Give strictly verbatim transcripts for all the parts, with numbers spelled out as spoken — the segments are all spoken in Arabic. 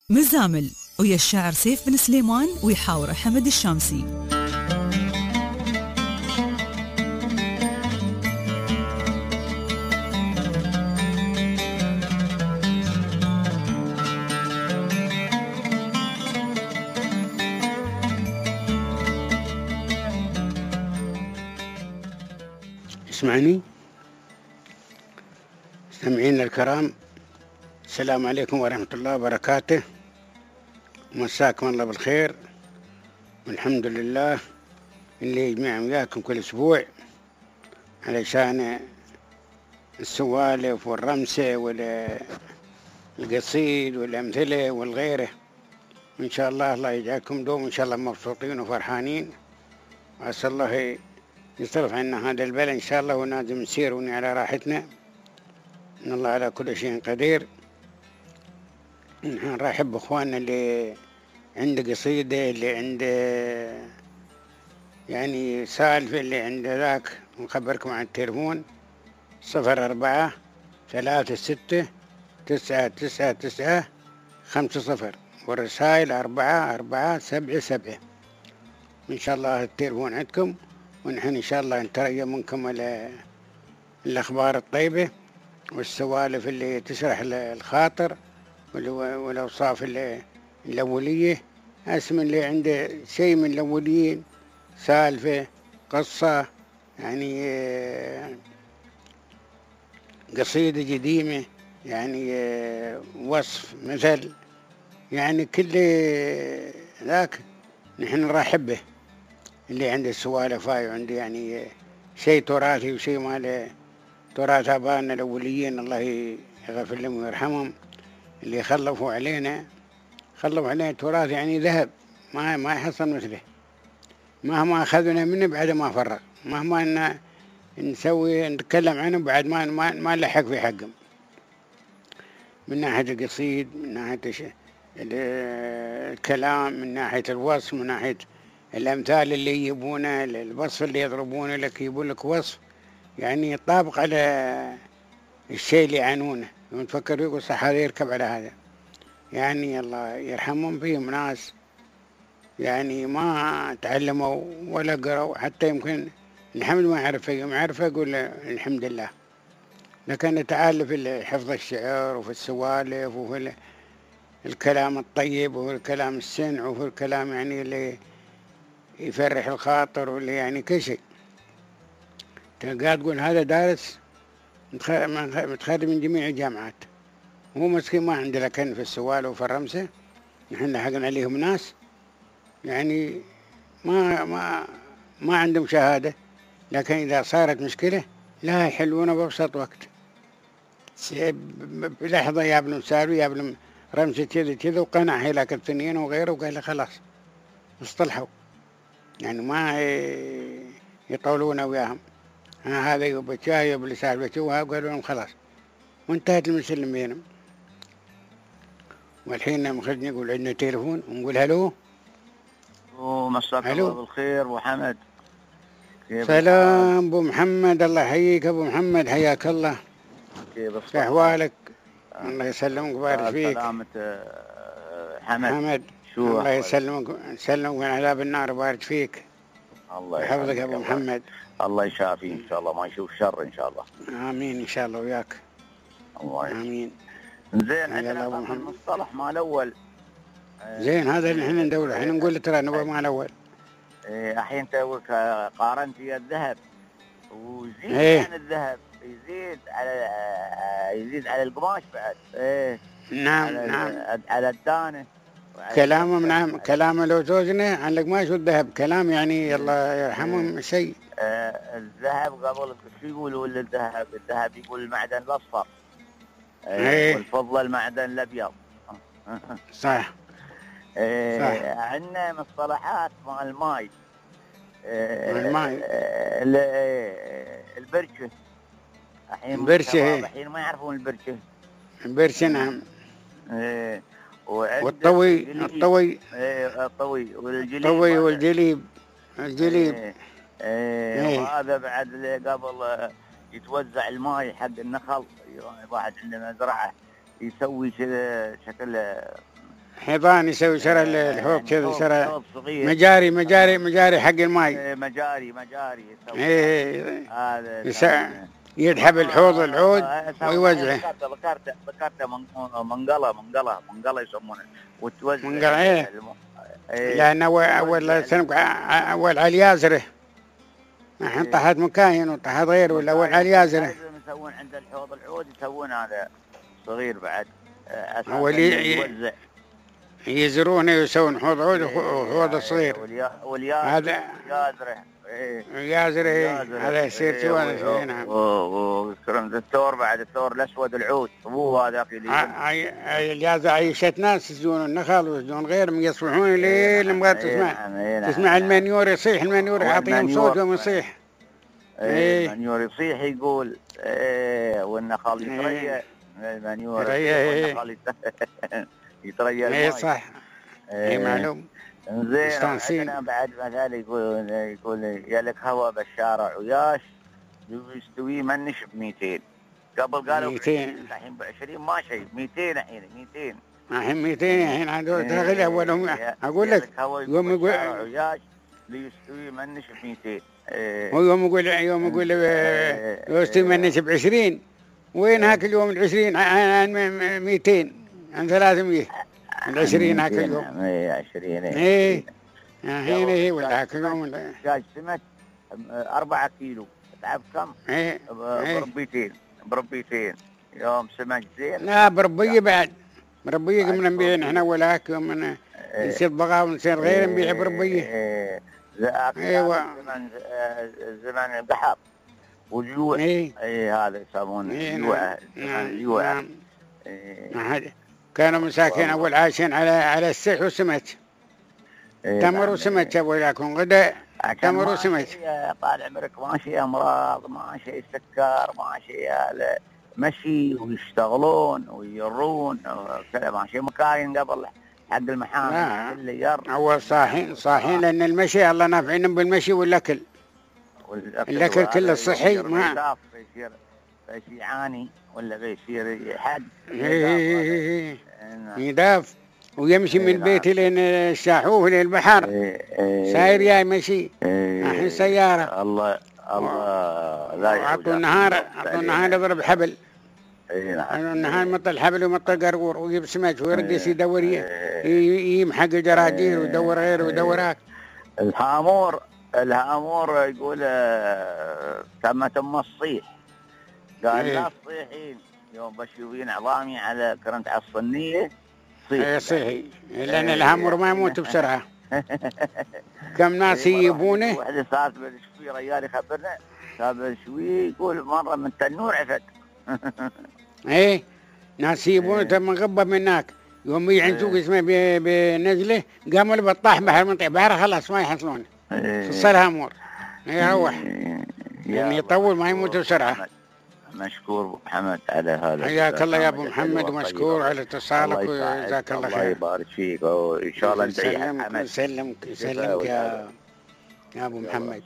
مزامل ويا الشاعر سيف بن سليمان ويحاور حمد الشامسي. اسمعني سامعينا الكرام، السلام عليكم ورحمة الله وبركاته، مساكم الله بالخير، والحمد لله اللي يجمع وياكم كل أسبوع علشان السوالف والرمسة والقصيد والأمثلة والغيره. إن شاء الله الله يجعلكم دوم إن شاء الله مبسوطين وفرحانين، وأسأل الله يصرف عنا هذا البلاء إن شاء الله، ونازم نسير وني على راحتنا، إن الله على كل شيء قدير. نحن نرحب بإخواننا اللي عنده قصيدة، اللي عنده يعني سالفة، اللي عنده ذاك، نخبركم عن التليفون صفر أربعة ثلاثة ستة تسعة تسعة تسعة خمسة صفر، والرسائل أربعة أربعة سبعة سبعة. إن شاء الله التليفون عندكم، ونحن إن شاء الله نترجى منكم الأخبار الطيبة والسوالف اللي تشرح الخاطر والأوصاف الأولية. اسم اللي عنده شيء من الأوليين، سالفة، قصة، يعني قصيدة قديمة، يعني وصف، مثل، يعني كل ذاك نحن نرحب به. اللي عنده سوالف هاي وعنده يعني شيء تراثي وشيء مال تراث آبائنا الأوليين، الله يغفر لهم ويرحمهم، اللي خلفوا علينا خلفوا علينا تراث يعني ذهب، ما ما يحصل مثله، مهما أخذنا منه بعد ما فرق، مهما إن نسوي نتكلم عنه بعد ما ما ما نلحق في حقهم، من ناحية القصيد، من ناحية الكلام، من ناحية الوصف، من ناحية الأمثال اللي يجيبونه، الوصف اللي يضربونه لك، يجيبون لك وصف يعني يطابق على الشيء اللي يعانونه، ونفكر يقول صح هذا يركب على هذا. يعني الله يرحمهم، فيهم ناس يعني ما تعلموا ولا قروا، حتى يمكن الحمد ما يعرف فيهم، يعرف يقول الحمد لله، لكن تعال في حفظ الشعر وفي السوالف وفي الكلام الطيب وفي الكلام السنع وفي الكلام يعني اللي يفرح الخاطر، واللي يعني كل شيء تلقاه تقول هذا دارس متخرج من جميع الجامعات، هو مسكين ما عنده لكن في السوالف وفي الرمسة. نحن لحقنا عليهم ناس يعني ما ما ما عندهم شهادة، لكن إذا صارت مشكلة لا يحلونه بأبسط وقت، بلحظة يابلم سالو يابلم رمسة كذا كذا، وقنع هلاك الثنين وغيره، وقال له خلاص اصطلحوا، يعني ما يطولون وياهم، هذا يبكى يبلي سالفته، وقالوا لهم خلاص وانتهت المسلم بينهم. والحين مخرجنا يقول عندنا تليفون، ونقول هلو. مساك الله بالخير ابو حمد. سلام ابو محمد، الله يحييك ابو محمد، حياك الله. كيف احوالك؟ آه. الله يسلمك ويبارك فيك. سلامة حمد. حمد شو الله يسلمك يسلمك من عذاب النار ويبارك فيك. الله يحفظك يا ابو محمد. الله يشافيه ان شاء الله، ما يشوف شر ان شاء الله. امين ان شاء الله وياك. الله امين. زين، عندنا المصطلح مال الاول. زين، هذا اللي احنا ندوره، احنا نقول ترى نبغى مال الاول. ايه الحين توك قارنت ويا الذهب، ويزيد ايه؟ عن الذهب يزيد على يزيد على القماش بعد. ايه نعم على نعم على الدانه. كلامه نعم كلامه لو زوجنا عن القماش والذهب، كلام يعني الله يرحمهم شيء. آه الذهب قبل شو يقولوا للذهب؟ الذهب يقول المعدن الاصفر، ايه، والفضه المعدن الابيض. صح. آه صح. عندنا مصطلحات مال الماي. آه الماي آه البرشه. الحين البرشه، الحين ما يعرفون البرشه. البرشه نعم. آه والطوي الطوي ايه الطوي والجليب. الطوي والجليب الجليب ايه, ايه. وهذا بعد قبل يتوزع الماء حق النخل، واحد عنده مزرعه يسوي كذا شكل حيطان يسوي شرى الحوض كذا، شرى مجاري مجاري مجاري حق الماي. مجاري مجاري يسوي. ايه هذا يدحب الحوض العود ويوزعه. ذكرته ذكرته ذكرته منقله منقله منقله يسمونه وتوزع. منقله ايه. لأن أول أول سنة أول على اليازرة، الحين طاحت مكاين وطاحت غيره، ولا أول على اليازرة. يسوون عند الحوض العود يسوون هذا صغير بعد. أول يوزع يزرونه يسوون حوض عود وحوض صغير. هذا اليازرة. اليازرة هذا يصير سوى. نعم. وكرم الثور بعد الثور الأسود العود هو هذاك اللي. اليازرة عيشت ناس يسجون النخل ويسجون غيرهم يصبحون ليل ما تسمع. تسمع المنيور يصيح، المنيور يعطيهم صوت وهم يصيح. المنيور يصيح يقول ايه، والنخل يتريا. المنيور والنخل يتريا. اي صح. اي معلوم. زين. عندنا بعد مثال يقول يقول يا لك هوا بالشارع وياش يستوي منش ب مئتين. قبل قالوا مئتين، الحين ب عشرين ما شيء. مئتين الحين مئتين. الحين مئتين الحين عندهم تغلي اولهم. اقول لك يوم يقول وياش ليستوي منش ب مئتين. هو يوم يقول يوم يقول يستوي منش ب عشرين، وين هاك اليوم العشرين عن مئتين عن ثلاثمية. العشرين هاك اليوم. ايه عشرين. ايه الحين ايه ولا هاك اليوم. دجاج سمك أربعة كيلو تعب كم؟ ايه بربيتين بربيتين يوم سمك زين. لا بربيه بعد بربيه قمنا نبيع احنا ولا هاك يوم من نصير بقاء ونصير غير نبيع بربيه. ايوه زمن زمن البحر والجوع. ايه ايه هذا يسمونه الجوع. الجوع. نعم. ايه كانوا مساكين أول عايشين على على السح وسمك. تمر وسمك أبو ياكل غداء تمر وسمك. طال عمرك ماشي أمراض، ماشي سكر، ماشي هذا مشي ويشتغلون ويرون كذا، ماشي مكاين قبل حق المحامي اللي ير. أول صاحين صاحين لأن المشي الله نافعين بالمشي والأكل. الأكل كله صحي. ما بيصير بيصير يعاني ولا بيصير حد يداف ويمشي من بيته لين الشاحوف للبحر. ساير جاي مشي. الحين سيارة. الله الله لا عطوا النهار عطوا النهار يضرب حبل. النهار مطل حبل ومطل قرقور ويجيب سمك ويردس يدور يمحق الجراجير ويدور غيره ويدور هاك. الهامور الهامور يقول تم تم الصيح. قال لا تصيحين يوم بشوفين عظامي على كرنت على الصنية صيح. اي صيحي لأن الهامور ما يموت بسرعة. كم ناس يجيبونه. واحد صارت بالشوي رجال يخبرنا صار شوي يقول مرة من تنور عفت. ايه ناس يجيبونه من غبة من هناك يوم يعنسوق اسمه بنزله قاموا البطاح بحر منطقة بحر خلاص ما يحصلونه. صار هامور يروح يعني يطول ما يموت بسرعة. مشكور ابو محمد على هذا. حياك الله يا ابو محمد ومشكور على اتصالك وجزاك الله خير. الله يبارك فيك وان شاء الله ندعي محمد. يسلمك يسلمك يا يا ابو محمد.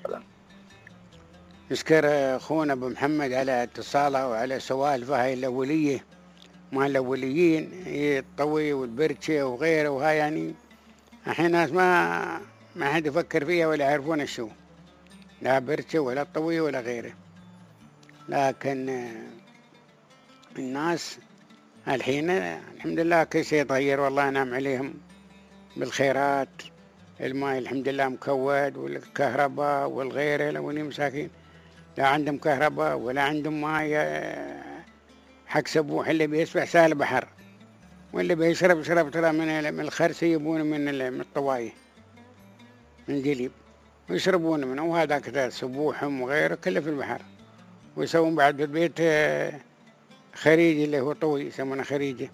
نشكر اخونا ابو محمد على اتصاله وعلى سوالفه هاي الاوليه مع الاوليين الطوي والبرشة وغيره. وهاي يعني الحين ناس ما ما حد يفكر فيها ولا يعرفون الشو، لا برشة ولا طوي ولا غيره. لكن الناس الحين الحمد لله كل شيء يتغير والله ينعم عليهم بالخيرات. الماء الحمد لله مكود والكهرباء والغيره. لو اني مساكين لا عندهم كهرباء ولا عندهم ماء حق سبوح. اللي بيسبح سال بحر واللي بيشرب شرب ترى من من الخرس يبون من من الطوايه من جليب ويشربون منه. وهذا كذا سبوحهم وغيره كله في البحر. ويسوون بعد بالبيت خريجي اللي هو طوي يسمونه خريجي،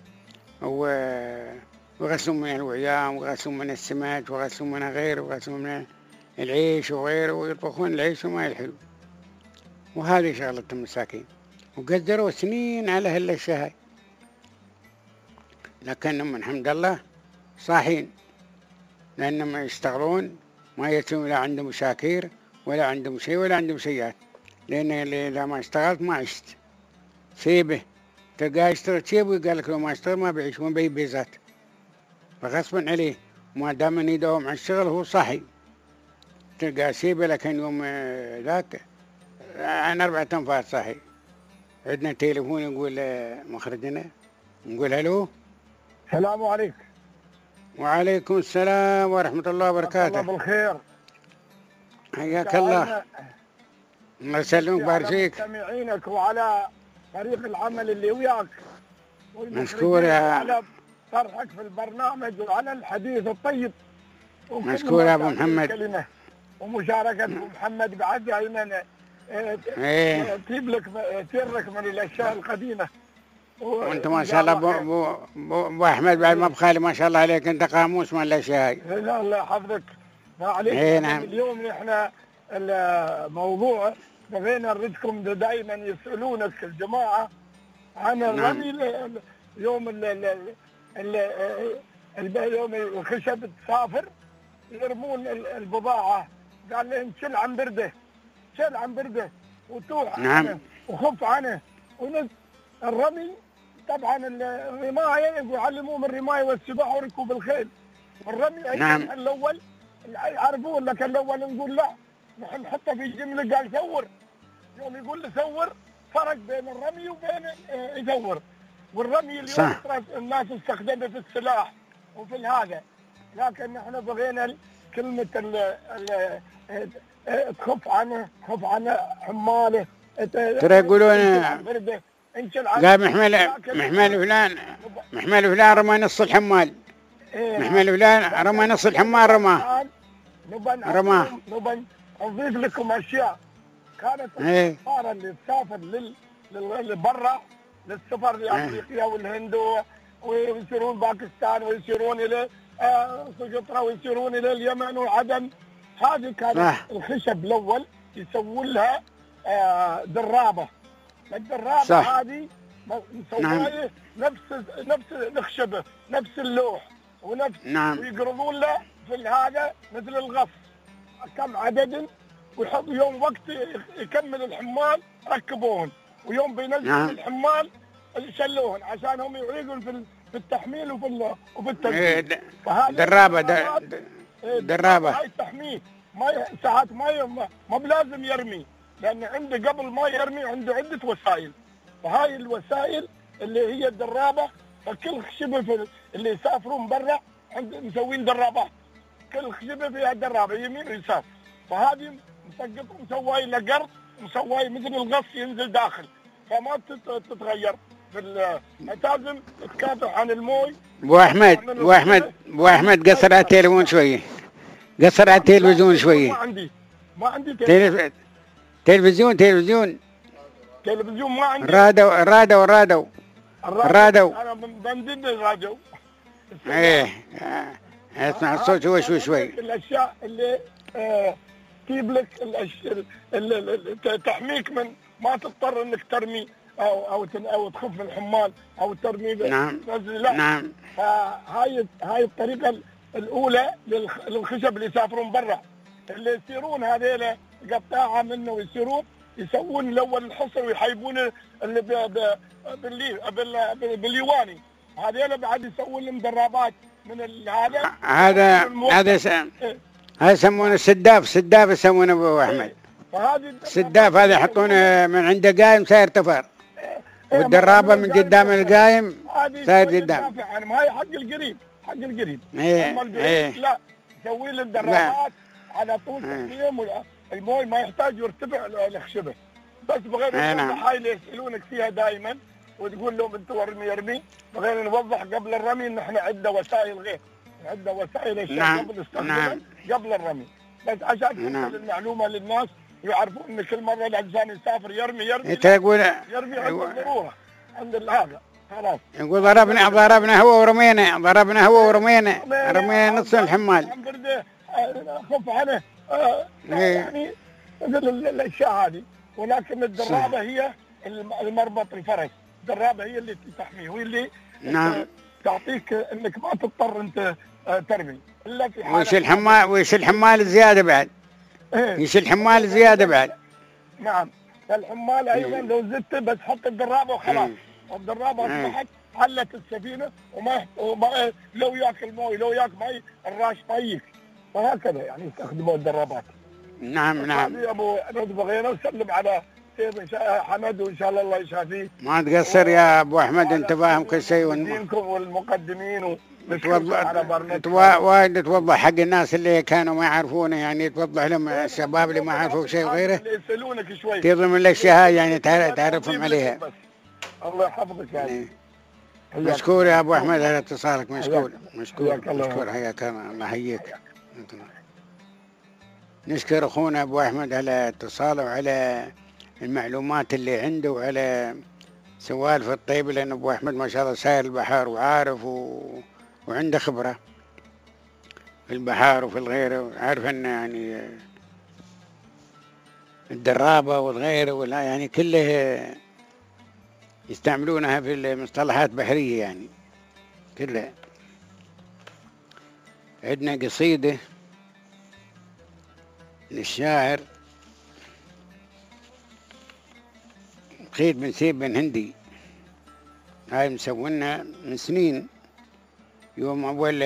ويغسلون من الوعيان ويغسلون من السمك ويغسلون من غيره ويغسلون من العيش وغيره ويطبخون العيش وما الحلو. وهذه شغلة المساكين وقدروا سنين على هالاشياء هاي، لكنهم الحمد لله صاحين لأنهم يشتغلون ما يتم لا عندهم مشاكير ولا عندهم شيء ولا عندهم سيئات. لأن إذا ما اشتغلت ما عشت. سيبه تلقاه يشتغل سيبه قال لك لو ما اشتغل ما بيعيش وما بيجيب بيزات. فغصبا عليه ما دام انه يداوم على الشغل هو صحي. تلقى سيبه لكن يوم آه، ذاك عن أربعة أنفار صحي. عندنا تليفون يقول آه، مخرجنا، نقول الو. السلام عليكم. وعليكم السلام ورحمة الله وبركاته. الله بالخير. حياك الله. الله يسلمك ويبارك فيك. على مستمعينك وعلى فريق العمل اللي وياك. مشكور يا على طرحك في البرنامج وعلى الحديث الطيب. مشكور يا ابو محمد. كلمة ومشاركة ابو محمد بعد دائما ايه تجيب لك ترك من الاشياء القديمة. وانت ما شاء الله ابو ابو ابو احمد بعد ما بخالي ما شاء الله عليك، انت قاموس ما الاشياء هاي. لا الله يحفظك. ما عليك. ايه نعم. اليوم نحن الموضوع بغينا نردكم دائما يسالونك الجماعه عن الرمي. نعم. يوم ال ال ال يوم الخشب تسافر يرمون البضاعه، قال لهم شل عن برده، شل عن برده وتوح. نعم. عنه وخف عنه ونز الرمي. طبعا الرمايه يعلموهم الرمايه والسباحه وركوب الخيل. والرمي ايضا. نعم. الاول يعرفون، لكن الاول نقول لا نحن نحطه في جمله. قال ثور، يوم يقول له ثور فرق بين الرمي وبين يثور. والرمي اليوم صح. الناس استخدمه في السلاح وفي هذا، لكن نحن بغينا كلمه ال ال تخف عنه، تخف عنه حماله. ترى يقولون لا محمل محمل فلان محمل فلان رمى نص الحمال. إيه محمل فلان رمى نص الحمال رماه. رماه. نبى نضيف لكم اشياء. كانت إيه السفاره اللي تسافر لل لبرا للسفر لافريقيا والهند ويصيرون باكستان ويصيرون الى سقطرى ويصيرون الى اليمن وعدن. هذه كانت الخشب الاول يسوون لها درابه. الدرابه هذه مسويه نفس نفس الخشبه، نفس اللوح ونفس. نعم. ويقرضون له في هذا مثل الغف كم عدد، ويحط يوم وقت يكمل الحمال ركبوهن، ويوم بينزل. نعم. الحمال يشلوهن عشان هم يعيقون في في التحميل وفي وفي التنفيذ. درابه درابه هاي التحميل ما ساعات ما ما بلازم يرمي، لان عنده قبل ما يرمي عنده عده وسائل. فهاي الوسائل اللي هي الدرابه، فكل خشبه اللي يسافرون برا مسوين درابات، كل خشبه فيها درابه يمين ويسار. فهذه مسقط مسواي له قرض، مسواي مثل الغص ينزل داخل، فما تتغير. في لازم تكافح عن الموي. ابو احمد ابو احمد ابو احمد قصر على التليفون شويه، قصر على التلفزيون شويه. ما عندي ما عندي تلفزيون تلفزيون تلفزيون تلفزيون ما عندي. رادو رادو رادو رادو انا بنزل الراديو. ايه اسمع الصوت هو شوي شوي. الاشياء اللي اه تجيب لك الاشياء تحميك من ما تضطر انك ترمي او او او تخف من الحمال او ترمي. نعم. لا. نعم. فهاي هاي الطريقه الاولى للخشب اللي يسافرون برا، اللي يصيرون هذيلا قطاعه منه ويصيرون يسوون الاول الحصر ويحيبون اللي باللي بالليواني. هذيلا بعد يسوون لهم درابات من هذا. هذا هذا هذا يسمونه السداف، سداف يسمونه ابو احمد. فهذه السداف هذا يحطونه من عنده قايم ساير تفر، والدرابه من قدام القايم ساير قدام. هاي حق القريب، حق القريب. ايه ايه لا يسوي له الدرابات على طول تقييم. الموي ما يحتاج يرتفع الخشبه. بس بغينا نوضح هاي اللي يسالونك فيها دائما وتقول لهم انتم ارمي يرمي. بغينا نوضح قبل الرمي ان احنا عندنا وسائل غير، عندنا وسائل اشياء. نعم. قبل استخدامها. نعم. قبل الرمي، بس عشان توصل. نعم. المعلومه للناس ويعرفون ان كل مره الانسان يسافر يرمي يرمي تقول يرمي عند الضروره عند هذا خلاص. يقول ضربنا ضربنا هو ورمينا، ضربنا هو ورمينا، رمينا نص الحمال. خف عنه. آه يعني مثل الاشياء هذه. ولكن الدرابه هي المربط الفرس، الدرابه هي اللي تحميه واللي. نعم. تعطيك انك ما تضطر انت ترمي الا في حاله. ويش الحمال ويش الحمال زياده بعد. ايه يش الحمال زياده بعد. نعم. الحمال ايضا لو زدت بس حط الدرابه وخلاص. الدرابه اصبحت حلت السفينه وما, وما لو ياكل موي لو ياكل مي الراش طيك، وهكذا يعني يستخدموا الدرابات. نعم نعم. يا ابو بغينا وسلم على سيف حمد وان شاء الله الله يشافيه. ما تقصر يا ابو احمد، انت فاهم كل شيء. والمقدمين والمقدمين وايد توضح حق الناس اللي كانوا ما يعرفونه، يعني توضح لهم الشباب اللي ما يعرفوا شيء غيره، يسالونك شوي تضمن الاشياء يعني تعرفهم عليها. الله يحفظك يعني. مشكور يا ابو احمد على اتصالك، مشكور مشكور مشكور، حياك الله. الله يحييك. نشكر اخونا ابو احمد على اتصاله وعلى المعلومات اللي عنده وعلى سوالف الطيبه، لان ابو احمد ما شاء الله ساير البحر وعارف و... وعنده خبره في البحر وفي الغيره، وعارف انه يعني الدرابه والغيره ولا يعني كله يستعملونها في المصطلحات بحريه يعني كلها. عندنا قصيده للشاعر قيد بن سيب بن هندي، هاي مسوينها من سنين، يوم أول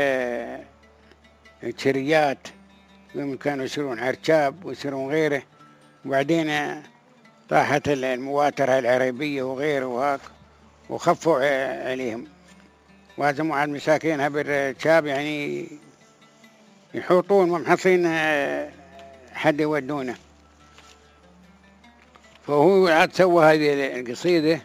الشريات، يوم كانوا يشترون عرشاب ويشترون غيره، وبعدين طاحت المواترة العربية وغيره وهاك وخفوا عليهم، وازموا على المساكين هالعرشاب يعني يحوطون ومحصين حد يودونه. فهو عاد سوى هذه القصيدة،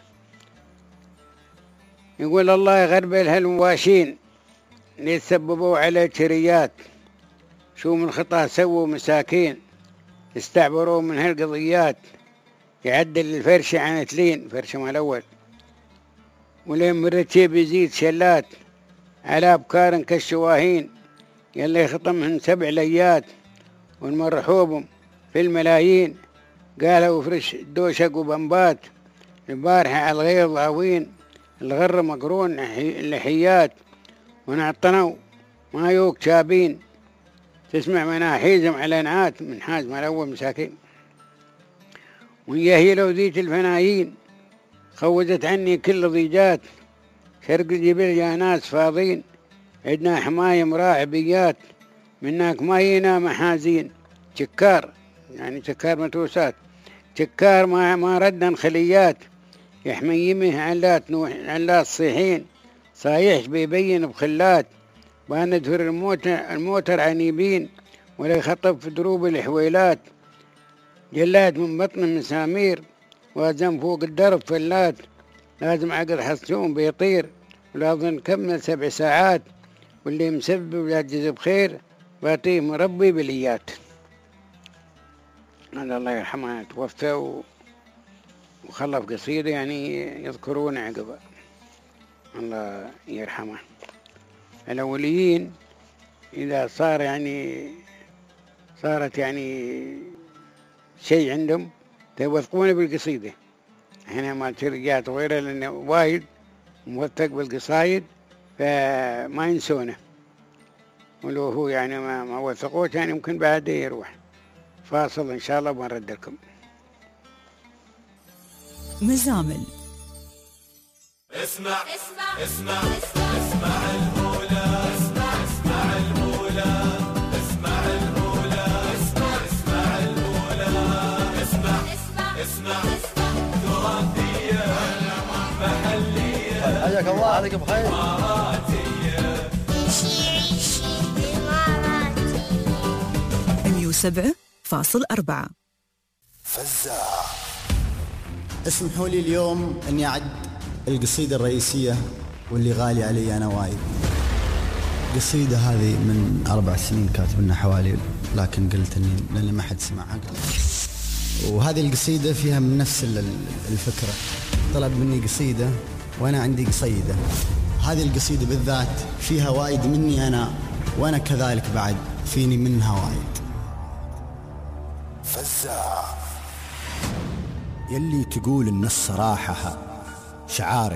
يقول الله يغربل هالمواشين اللي يتسببوا على الشريات، شو من خطأ سووا مساكين استعبروا من هالقضيات، يعدل الفرش عن تلين فرش مال الأول، ولين مرتشي يزيد شلات على أبكار كالشواهين، يلا يخطمهن سبع ليات ونمرحوبهم في الملايين، قالوا فرش دوشق وبنبات البارحة على الغيظ ضاوين، الغر مقرون اللحيات ونعطنوا ما يوك شابين، تسمع مناحيزهم على نعات من حاز مال الأول مساكين، وياهي لو ذيت الفنايين خوزت عني كل ضيجات، شرق الجبل يا ناس فاضين، عندنا حماية مراعبيات، مناك ما ينا محازين، شكار يعني شكار متروسات، شكار ما ما ردن خليات، يحمي يمه علات نوح علات صيحين، صايح بيبين بخلات، باندفر الموتر الموتر عنيبين، ولا يخطب في دروب الحويلات، جلات من بطن مسامير، وازم فوق الدرب فلات، لازم عقد حصون بيطير، ولازم نكمل سبع ساعات، واللي مسبب لا تجزي بخير باتيه مربي بليات. هذا الله يرحمه توفى وخلف قصيدة يعني يذكرون عقبه، الله يرحمه. الأوليين إذا صار يعني صارت يعني شيء عندهم يوثقون بالقصيدة، هنا ما ترجعت وغيرها لأنه وايد موثق بالقصايد فما ينسونه، ولو هو يعني ما, ما وثقوه يعني يمكن بعد يروح. فاصل إن شاء الله ونرد لكم. مزامل اسمع اسمع اسمع اسمع المولى، اسمع اسمع المولى، اسمع المولى، اسمع اسمع المولى، اسمع اسمع اسمع تراثية محلية، حياك الله عليك بخير، إماراتية، عيشي عيشي إماراتي مية وسبعة فاصل أربعة. فزاع. اسمحوا لي اليوم اني اعد القصيدة الرئيسية واللي غالي علي انا وايد. القصيدة هذه من اربع سنين كاتبنا حوالي، لكن قلت اني لان ما حد سمعها. وهذه القصيدة فيها من نفس الفكرة، طلب مني قصيدة وانا عندي قصيدة. هذه القصيدة بالذات فيها وايد مني انا، وانا كذلك بعد فيني منها وايد. فزاع. يلي تقول ان الصراحة شعارك،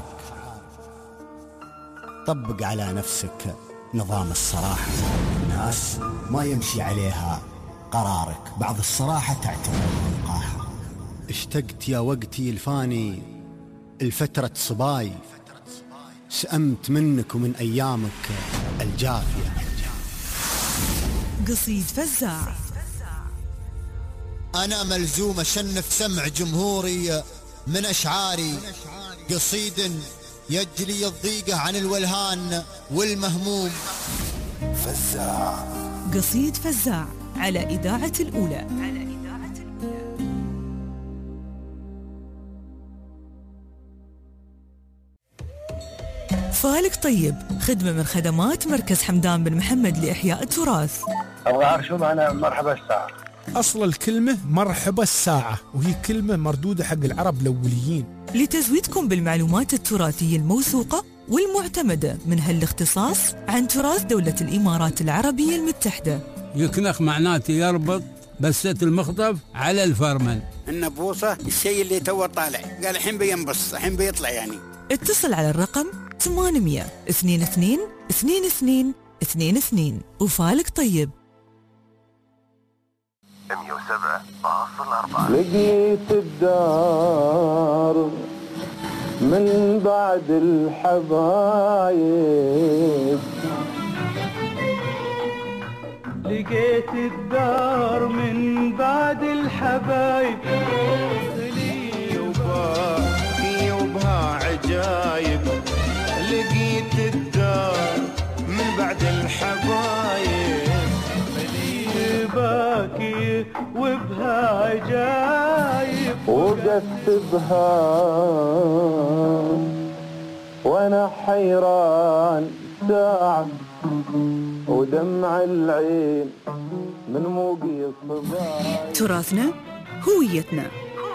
طبق على نفسك نظام الصراحة. الناس ما يمشي عليها قرارك، بعض الصراحة تعتبر وقاحة. اشتقت يا وقتي الفاني الفترة صباي، سأمت منك ومن أيامك الجافية. قصيد فزاع. أنا ملزوم أشنف سمع جمهوري من أشعاري، قصيد يجلي الضيقة عن الولهان والمهموم. فزاع. قصيد فزاع على إذاعة الأولى. فالك طيب، خدمة من خدمات مركز حمدان بن محمد لإحياء التراث. أبغى أعرف شو معنى مرحبا الساعة. أصل الكلمة مرحبا الساعة، وهي كلمة مردودة حق العرب الأوليين. لتزويدكم بالمعلومات التراثية الموثوقة والمعتمدة من هالاختصاص عن تراث دولة الإمارات العربية المتحدة. يكنخ معناته يربط بسة المخطف على الفرمل. النبوصة الشيء اللي تو طالع، قال الحين بينبص، الحين بيطلع يعني. اتصل على الرقم ثمانمية اثنين اثنين اثنين اثنين اثنين اثنين. وفالك طيب. مية وسبعة فاصل أربعة. لقيت الدار من بعد الحبايب، لقيت الدار من بعد الحبايب، لي وباقي وبها عجايب. لقيت الدار من بعد الحبايب، لي باقي وبها عجايب. وقفت بها وانا حيران ساعة، ودمع العين من موقي الصباح. تراثنا هويتنا.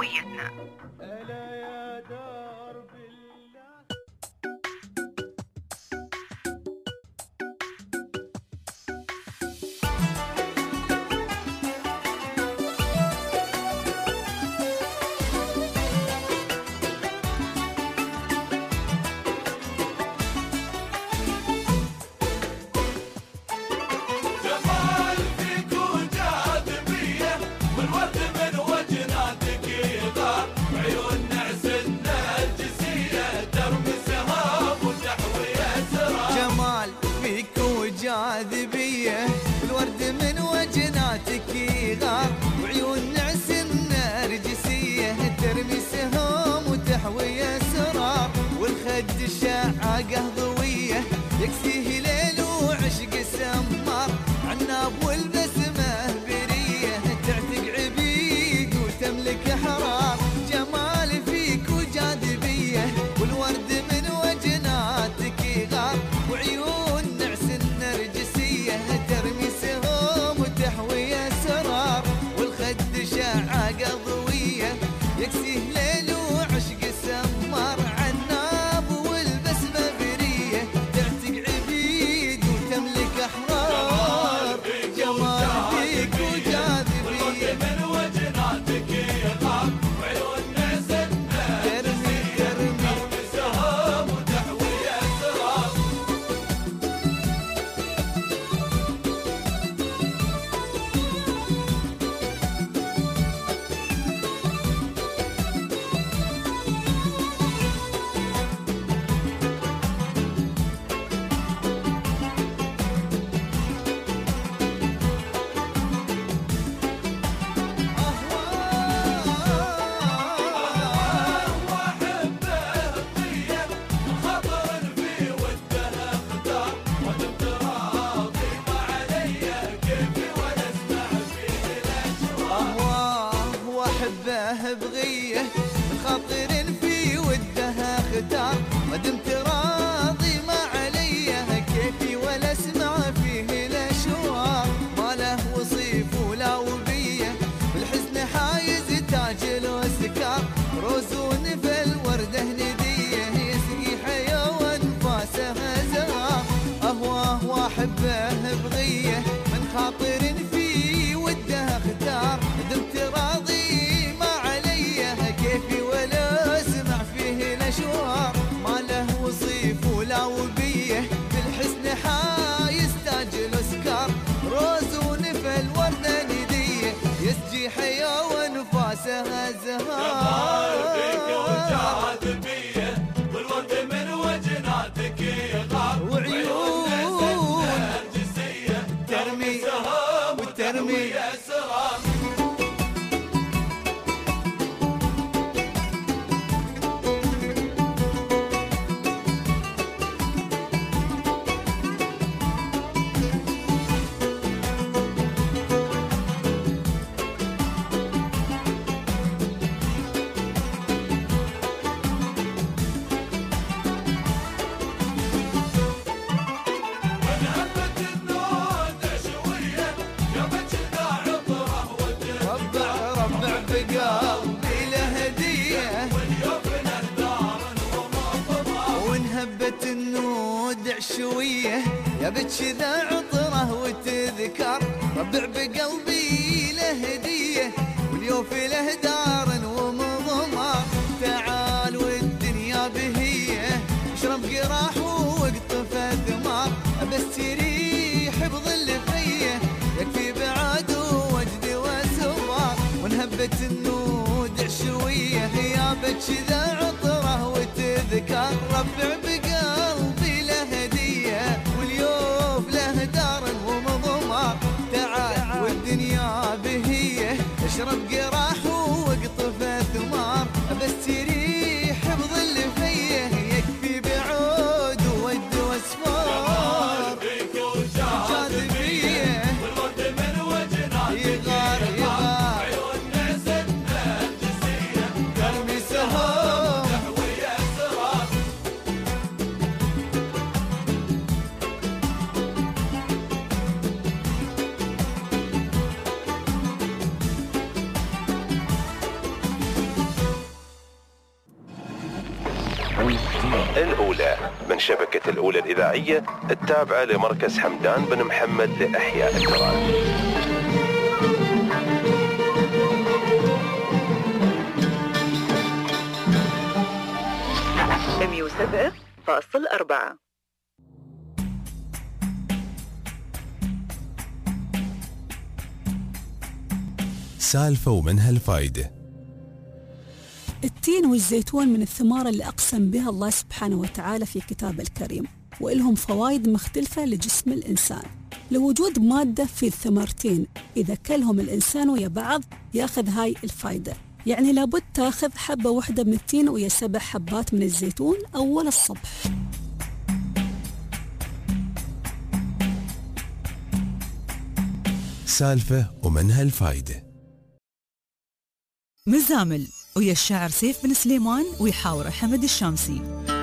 جاذبية الورد من وجناتك يغار، وعيون نعس النرجسية ترمي سهام وتحوي أسرار، والخد الشعاقة ضوية يكسيه ليل وعشق سمار، عناب والبسمة برية تعتق عبيد وتملك أحرار. جمال فيك وجاذبية والورد من وجناتك يغار، وعيون نعس النرجسية ترمي سهام وتحوي أسرار، والخد شعاقة ضوية يكسيه ليل وعشق سمار، عناب والبسمة برية تعتق عبيد وتملك أحرار. جمال فيك وجاذبية من وجناتك يغار، وعيون نعس النرجسية ترمي سهام وتحوي أسرار. أحبه بغيه خاطر في ودها اختار، ما دمت راضي ما عليه كيفي ولا اسمع فيه الاشوار. ما له وصيف ولا وبيه بالحزن حايز تاج الاسكار، روز ونفل ورده هنديه يسقي حياه وانفاسه زهار. اهواه واحبه بغيه من خاطر في وده اختار، دمت راضي كيفي ولا اسمع فيه الاشوار. ما له وصيف ولا وبيه بالحسن حايز تاج الاسكار، روز ونفل ورده نديه يسجي حياه وانفاسه زهار. جمال فيك وجاذبيه والورد من وجناتك شوية يا بتشذا عطره وتذكر ربع بقلبي له هدية واليوف له دار ومضمار تعال والدنيا بهية اشرب قراح واقطف ثمار بس تريح بظل فيه يكفي بعاد وجد وسوار ونهبت النود شوية يا بتشذا عطره وتذكر ربع بقلبي له هدية واليوف له دار ومضمار تعال والدنيا بهية اشرب قراح واقطف ثمار بس تريح بظل فيه يكفي بعود وود واسفار جاذبية والورد من وجهنا يغار يغار عيون نسدنا الجسية ترمي سهام تحوي اسرار الأولى من شبكة الأولى الإذاعية التابعة لمركز حمدان بن محمد لإحياء التراث. مية وسبعة فاصل أربعة. سالفة ومنها الفايدة. التين والزيتون من الثمار اللي أقسم بها الله سبحانه وتعالى في كتابه الكريم، وإلهم فوائد مختلفة لجسم الإنسان، لوجود مادة في الثمرتين إذا كلهم الإنسان ويا بعض ياخذ هاي الفايدة. يعني لابد تاخذ حبة واحدة من التين ويا سبع حبات من الزيتون أول الصبح. سالفة ومنها الفايدة. مزامل ويا الشاعر سيف بن سليمان ويحاور حمد الشامسي.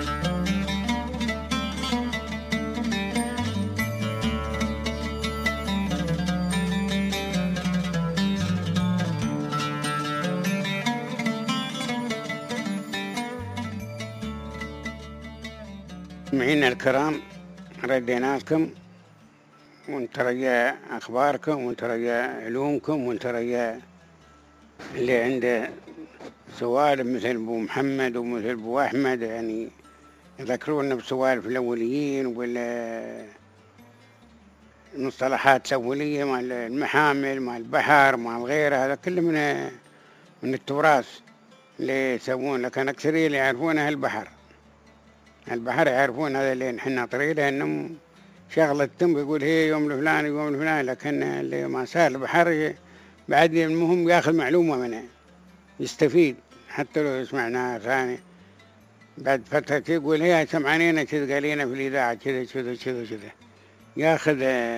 مستمعينا الكرام، ردينا لكم ونترجى أخباركم ونترجى علومكم ونترجى اللي عنده سوالف مثل أبو محمد ومثل أبو أحمد، يعني يذكرونا بسوالف الأوليين ولا المصطلحات الأولية مال المحامل مال البحر مال غيره. هذا كله من من التراث اللي يسوون، لكن أكثرية اللي يعرفونه البحر البحر يعرفون هذا اللي نحن نطري له إنه شغلة تم يقول هي يوم الفلاني يوم الفلاني، لكن اللي ما صار البحر بعد المهم ياخذ معلومة منه يستفيد، حتى لو يسمعناها ثاني بعد فترة يقول هي سمعانينا كذا قالينا في الإذاعة كذا كذا كذا كذا، ياخذ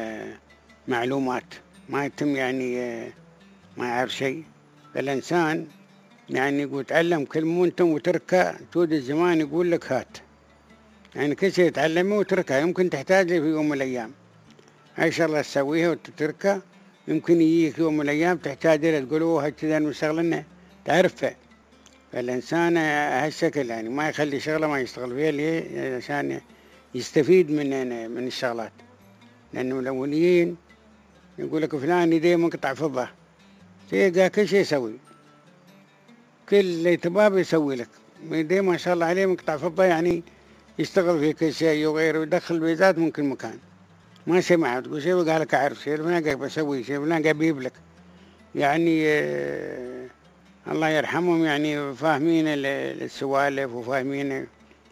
معلومات ما يتم يعني ما يعرف شيء. فالإنسان يعني يقول تعلم كلمة وانتم وتركها تود الزمان يقول لك هات، يعني كل شيء تعلمه وتركها يمكن تحتاج له في يوم من الأيام. أي شغلة تسويها وتتركها يمكن يجيك يوم من الأيام تحتاج له تقولوها كذا نشتغلنا تعرفها. فالإنسان هالشكل يعني ما يخلي شغلة ما يشتغل فيها ليه عشان يستفيد من من الشغلات، لأنه الأوليين يقول لك فلان يديه منقطع فضة تلقى كل شيء يسوي، كل اللي تباه يسوي لك يديه ما شاء الله عليه منقطع فضة، يعني يشتغل في كل شيء وغيره ويدخل بيزات من كل مكان. ما سمع تقول شيء وقال لك أعرف شيء فلان قاعد بسوي شيء فلان قاعد بيجيب لك، يعني آه الله يرحمهم يعني فاهمين السوالف وفاهمين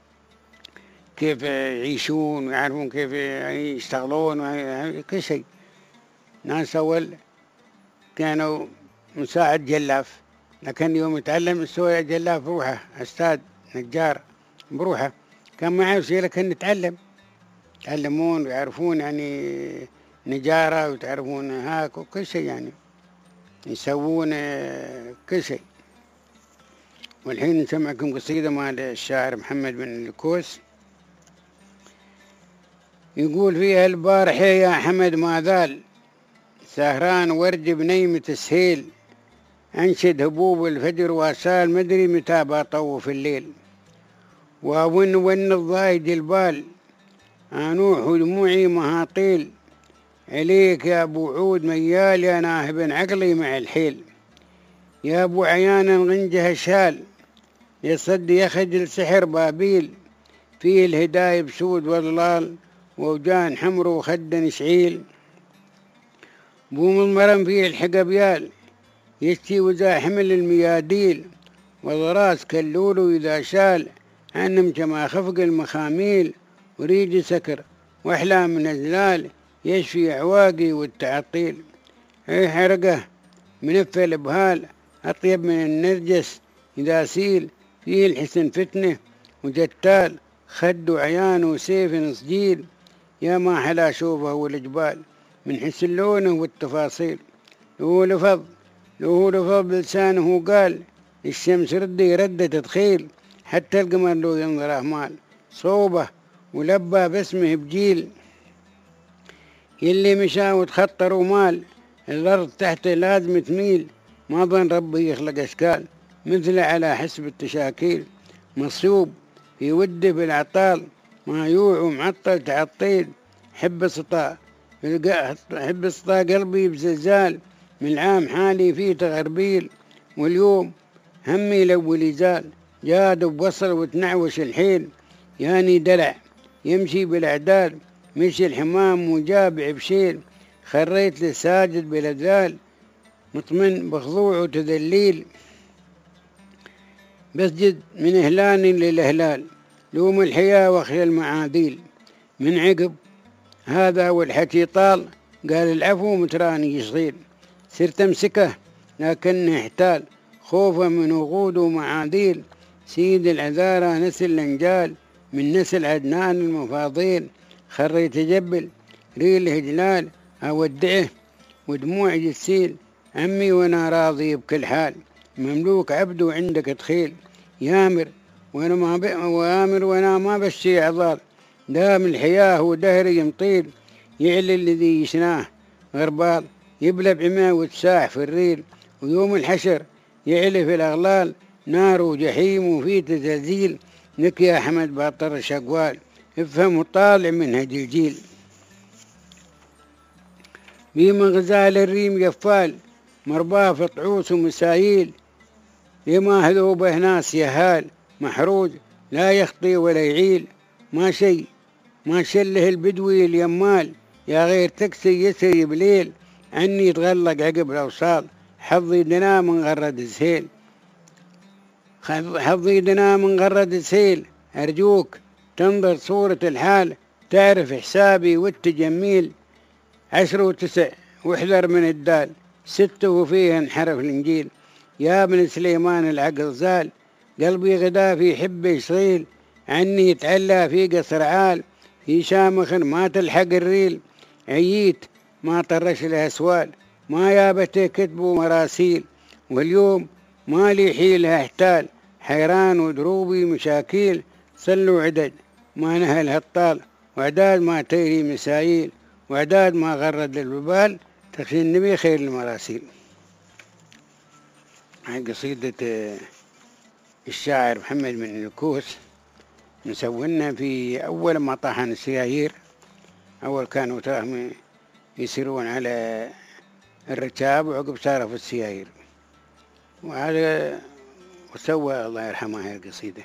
كيف يعيشون ويعرفون كيف يشتغلون كل شيء. ناس أول كانوا مساعد جلاف، لكن يوم يتعلم السوي جلاف بروحه، أستاذ نجار بروحه، كان ما يعرف شيء لكن نتعلم يتعلمون ويعرفون يعني نجارة وتعرفون هاك وكل شيء، يعني يسوون كل شيء. والحين نسمعكم قصيدة مال الشاعر محمد بن الكوس يقول فيها البارحة يا حمد ما ذال سهران ورد بنيمة السهيل، أنشد هبوب الفجر واسال مدري متى بطوف الليل، وون ون الضايد البال أنوح ودموعي مهاطيل، عليك يا أبو عود ميال يا ناهب عقلي مع الحيل. يا أبو عيانا غنجه شال، يصد يخجل سحر بابيل، فيه الهداية بسود وضلال، ووجان حمر وخد نشعيل. بوم المرم فيه الحقبيال، يشتي وذا حمل المياديل، وضراس كلول إذا شال، عنم كما خفق المخاميل. وريد سكر وأحلام من أزلال، يشفي عواقي والتعطيل. اي حرقه منفل بهال، أطيب من النرجس إذا سيل، فيه الحسن فتنة وجتال، خد وعيان وسيف نصجيل. يا ما حلا شوفه والجبال، من حسن لونه والتفاصيل. له لفظ له لفظ بلسانه قال، الشمس ردي ردة تدخيل، حتى القمر له ينظره مال، صوبه ولبى باسمه بجيل. يلي مشى وتخطر ومال، الأرض تحته لازم تميل، ما ظن ربي يخلق أشكال مثل على حسب التشاكيل. مصيوب في وده بالعطال، ما يوع ومعطل تعطيل. حب سطا حب سطا قلبي بزلزال، من العام حالي فيه تغربيل. واليوم همي لو يزال، جاد وبوصل وتنعوش الحيل. ياني دلع يمشي بالأعدال، مشي الحمام وجابع بشيل. خريت للساجد بالأذلال، مطمن بخضوع وتذليل. بسجد من إهلال للإهلال، لوم الحياة وخي المعاديل. من عقب هذا والحكي طال، قال العفو متراني يصغير. صرت أمسكه لكنه احتال، خوفه من وقود ومعاديل. سيد العذارى نسل الانجال، من نسل عدنان المفاضيل. خريت جبل ريل هجلال، أودعه ودموعي تسيل. عمي وانا راضي بكل حال، مملوك عبد وعندك تخيل. يامر وانا ما ب... وامر وانا ما بشي عضال، دام الحياة ودهري يمطيل. يعلي الذي يشناه غربال، يبلى بعماه وتساح في الريل. ويوم الحشر يعلي في الأغلال، نار وجحيم وفي تزلزيل. لك يا حمد باطر الشقوال، افهم وطالع من هدي الجيل. بيما غزال الريم يفال، مرباه في طعوس ومسايل. لما هذوبه ناس يهال، محروج لا يخطي ولا يعيل. ما شي ما شله البدوي اليمال، يا غير تكسي يسري بليل. عني يتغلق عقب الأوصال، حظي دنا من غرد السهيل. حظي دنا من غرد السهيل، أرجوك تنظر صورة الحال، تعرف حسابي والتجميل. عشر وتسع واحذر من الدال، ستة وفيه انحرف الإنجيل. يا ابن سليمان العقل زال، قلبي غدا في حبه صغيل. عني يتعلى في قصر عال، في شامخ ما تلحق الريل. عييت ما طرش لها سوال، ما يابته كتب ومراسيل. واليوم ما لي حيلها احتال، حيران ودروبي مشاكيل. صلوا عدد ما نهل هالطال، وعداد ما تيري مسايل. وعداد ما غرد للببال، تخشي النبي خير المراسيل. هاي قصيدة الشاعر محمد بن الكوس، مسوينا في أول ما طاحن السيايير. أول كانوا تراهم يسيرون على الركاب، وعقب صاروا في السيايير. وهذا وسوى الله يرحمه هاي القصيدة.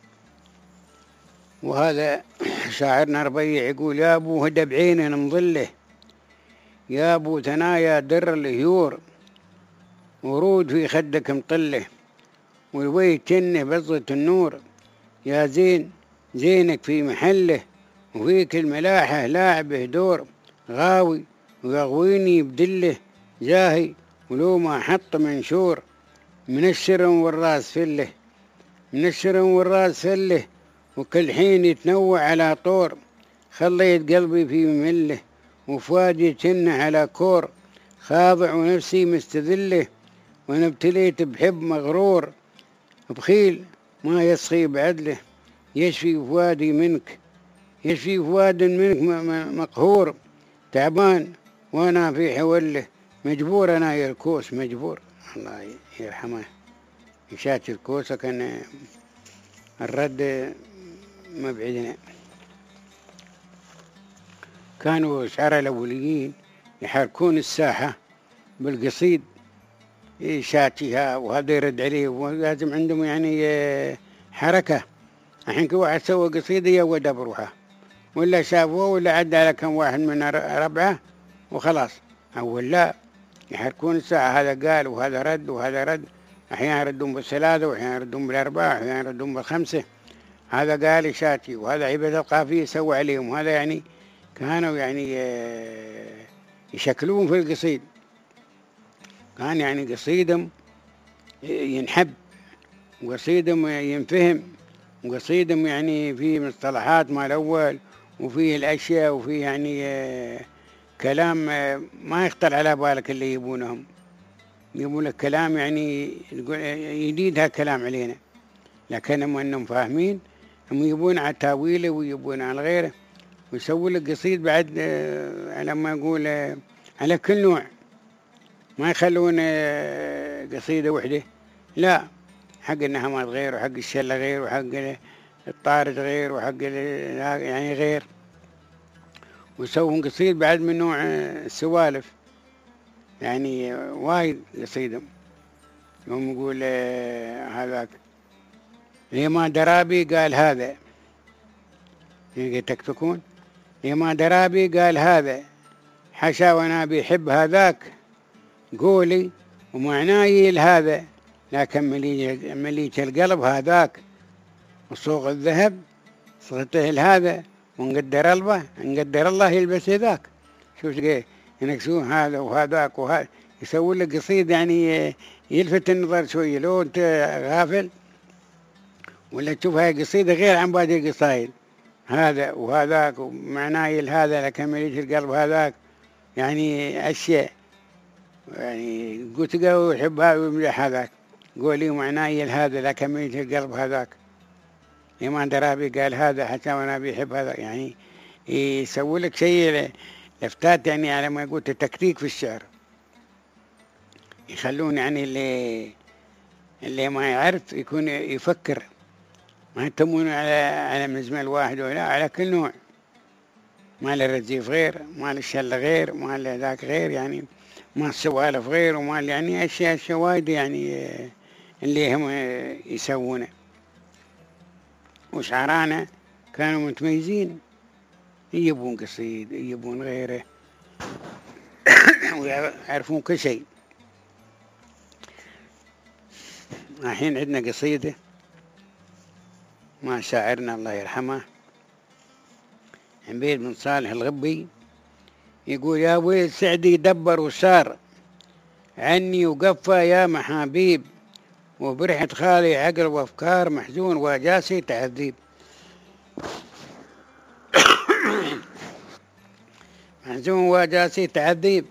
وهذا شاعرنا ربيع يقول: يا أبو هدى بعينه مظله، يا أبو ثنايا در الهيور، ورود في خدك مطله، والويت كنه بزة النور. يا زين زينك في محله، وفيك الملاحة لاعبه دور. غاوي ويغويني بدله، جاهي ولو ما حط منشور. من الشرم والراس فله، من الشرم والراس فله، وكل حين يتنوع على طور. خليت قلبي في ممله، وفؤادي كنه على كور. خاضع ونفسي مستذله، وانا ابتليت بحب مغرور. بخيل ما يسخي بعدله، يشفي فؤادي منك، يشفي فؤاد منك مقهور. تعبان وانا في حوله، مجبور انا يا الكوس مجبور. الله يرحمه مشات الكوسة، كان الرد ما بعدنا. كانوا الشعراء الأوليين يحركون الساحة بالقصيد شاتيها وهذا يرد عليه، ولازم عندهم يعني حركة. الحين كل واحد سوى قصيدة يود بروحه، ولا شافوه ولا عدى على كم واحد من ربعه وخلاص. أول لا، يحركون الساعة، هذا قال وهذا رد وهذا رد، أحيانا يردون بالثلاثة وأحيانا يردون بالأربعة وأحيانا يردون بالخمسة. هذا قال شاتي وهذا عبادة القافية سوى عليهم، وهذا يعني كانوا يعني يشكلون في القصيد. كان يعني قصيدهم ينحب، وقصيدهم ينفهم، وقصيدهم يعني فيه مصطلحات مال الأول، وفيه الأشياء، وفيه يعني كلام ما يخطر على بالك اللي يبونهم. يبون لك كلام يعني جديد، هالكلام علينا، لكنهم أنهم فاهمين، هم يبون على تاويله ويبون على غيره، ويسوي لك قصيد بعد على ما يقول على كل نوع، ما يخلون قصيدة وحدة، لا، حق النهمات غير، وحق الشلة غير، وحق الطارد غير، وحق يعني غير، ويسوون قصيد بعد من نوع السوالف، يعني وايد قصيدهم. يوم يقول هذاك لما درابي قال هذا، تكتكون لما درابي قال هذا، حشا وانا بيحب هذاك، قولي ومعناي لهذا، لكن مليك القلب هذاك، وصوغ الذهب صغته لهذا، ونقدر الله نقدر الله يلبس ذاك. شوف ايه ينكسون هذا وهذاك وهذا، يسوون لك قصيد يعني يلفت النظر شويه. لو انت غافل ولا تشوف هاي قصيده غير عن باقي القصايد، هذا وهذاك ومعناه لهذا، لكن مليك القلب هذاك، يعني اشياء يعني قلت قوي يحب هذا ويمدح هذاك، قولي ومعناه لهذا، لكن مليك القلب هذاك. إمام درابي قال هذا حتى وانا بيحب هذا، يعني يسوي لك شيء لفتات، يعني على ما يقول تكتيك في الشعر، يخلون يعني اللي اللي ما يعرف يكون يفكر، ما يهتمون على على مزمل واحد ولا على كل نوع، مال الرزيف غير، مال الشلة غير، مال ذاك غير، يعني مال السوالف غير، ومال يعني أشياء شوايد يعني اللي هم يسوونه. وشعرانا كانوا متميزين، يجيبون قصيد، يجيبون غيره، ويعرفون كل شيء. الحين عندنا قصيدة مع شاعرنا الله يرحمه عبيد بن صالح الغبي، يقول يا ويل سعدي دبر وسار، عني وقفى يا محابيب، وبرحة خالي عقل وافكار، محزون وجاسي تعذيب. محزون وجاسي تعذيب.